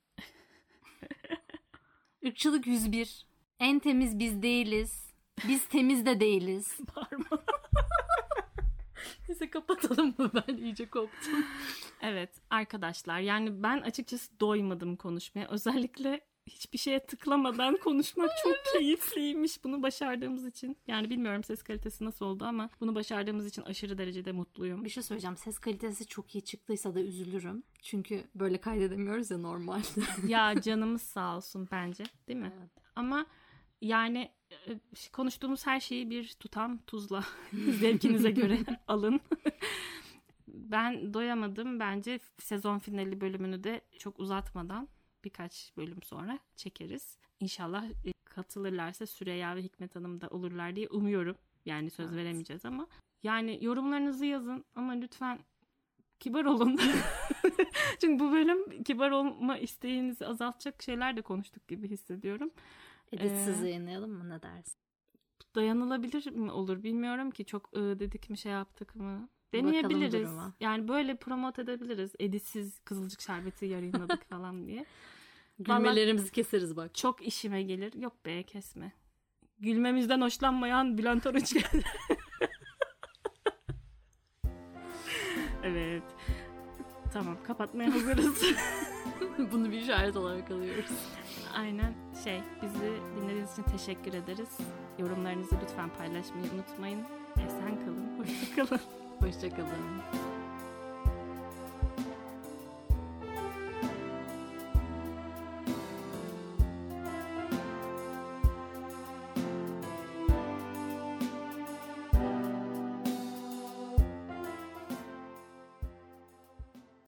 Irkçılık 101. En temiz biz değiliz. Biz temiz de değiliz. Bağırma. Neyse kapatalım mı? Ben iyice koptum. Evet arkadaşlar, yani ben açıkçası doymadım konuşmaya. Özellikle hiçbir şeye tıklamadan konuşmak çok keyifliymiş. Bunu başardığımız için. Yani bilmiyorum ses kalitesi nasıl oldu ama bunu başardığımız için aşırı derecede mutluyum. Bir şey söyleyeceğim. Ses kalitesi çok iyi çıktıysa da üzülürüm. Çünkü böyle kaydedemiyoruz ya normalde. Ya canımız sağ olsun bence, değil mi? Evet. Ama yani konuştuğumuz her şeyi bir tutam tuzla zevkinize göre alın. Ben doyamadım. Bence sezon finali bölümünü de çok uzatmadan birkaç bölüm sonra çekeriz. İnşallah katılırlarsa Süreyya ve Hikmet Hanım da olurlar diye umuyorum. Yani söz veremeyeceğiz ama. Yani yorumlarınızı yazın ama lütfen kibar olun. Çünkü bu bölüm kibar olma isteğinizi azaltacak şeyler de konuştuk gibi hissediyorum. Editsiz yayınlayalım mı, ne dersin? Dayanılabilir mi olur bilmiyorum ki, çok dedik mi şey yaptık mı? Deneyebiliriz. Yani böyle promote edebiliriz. Editsiz Kızılcık Şerbeti yayınladık falan diye. Gülmelerimizi keseriz bak. Çok işime gelir. Yok be, kesme. Gülmemizden hoşlanmayan Bülent Arınç geldi. Evet. Tamam, kapatmaya hazırız. Bunu bir işaret olarak alıyoruz. Aynen. Bizi dinlediğiniz için teşekkür ederiz. Yorumlarınızı lütfen paylaşmayı unutmayın. Esen kalın. Hoşça kalın. Hoşça kalın.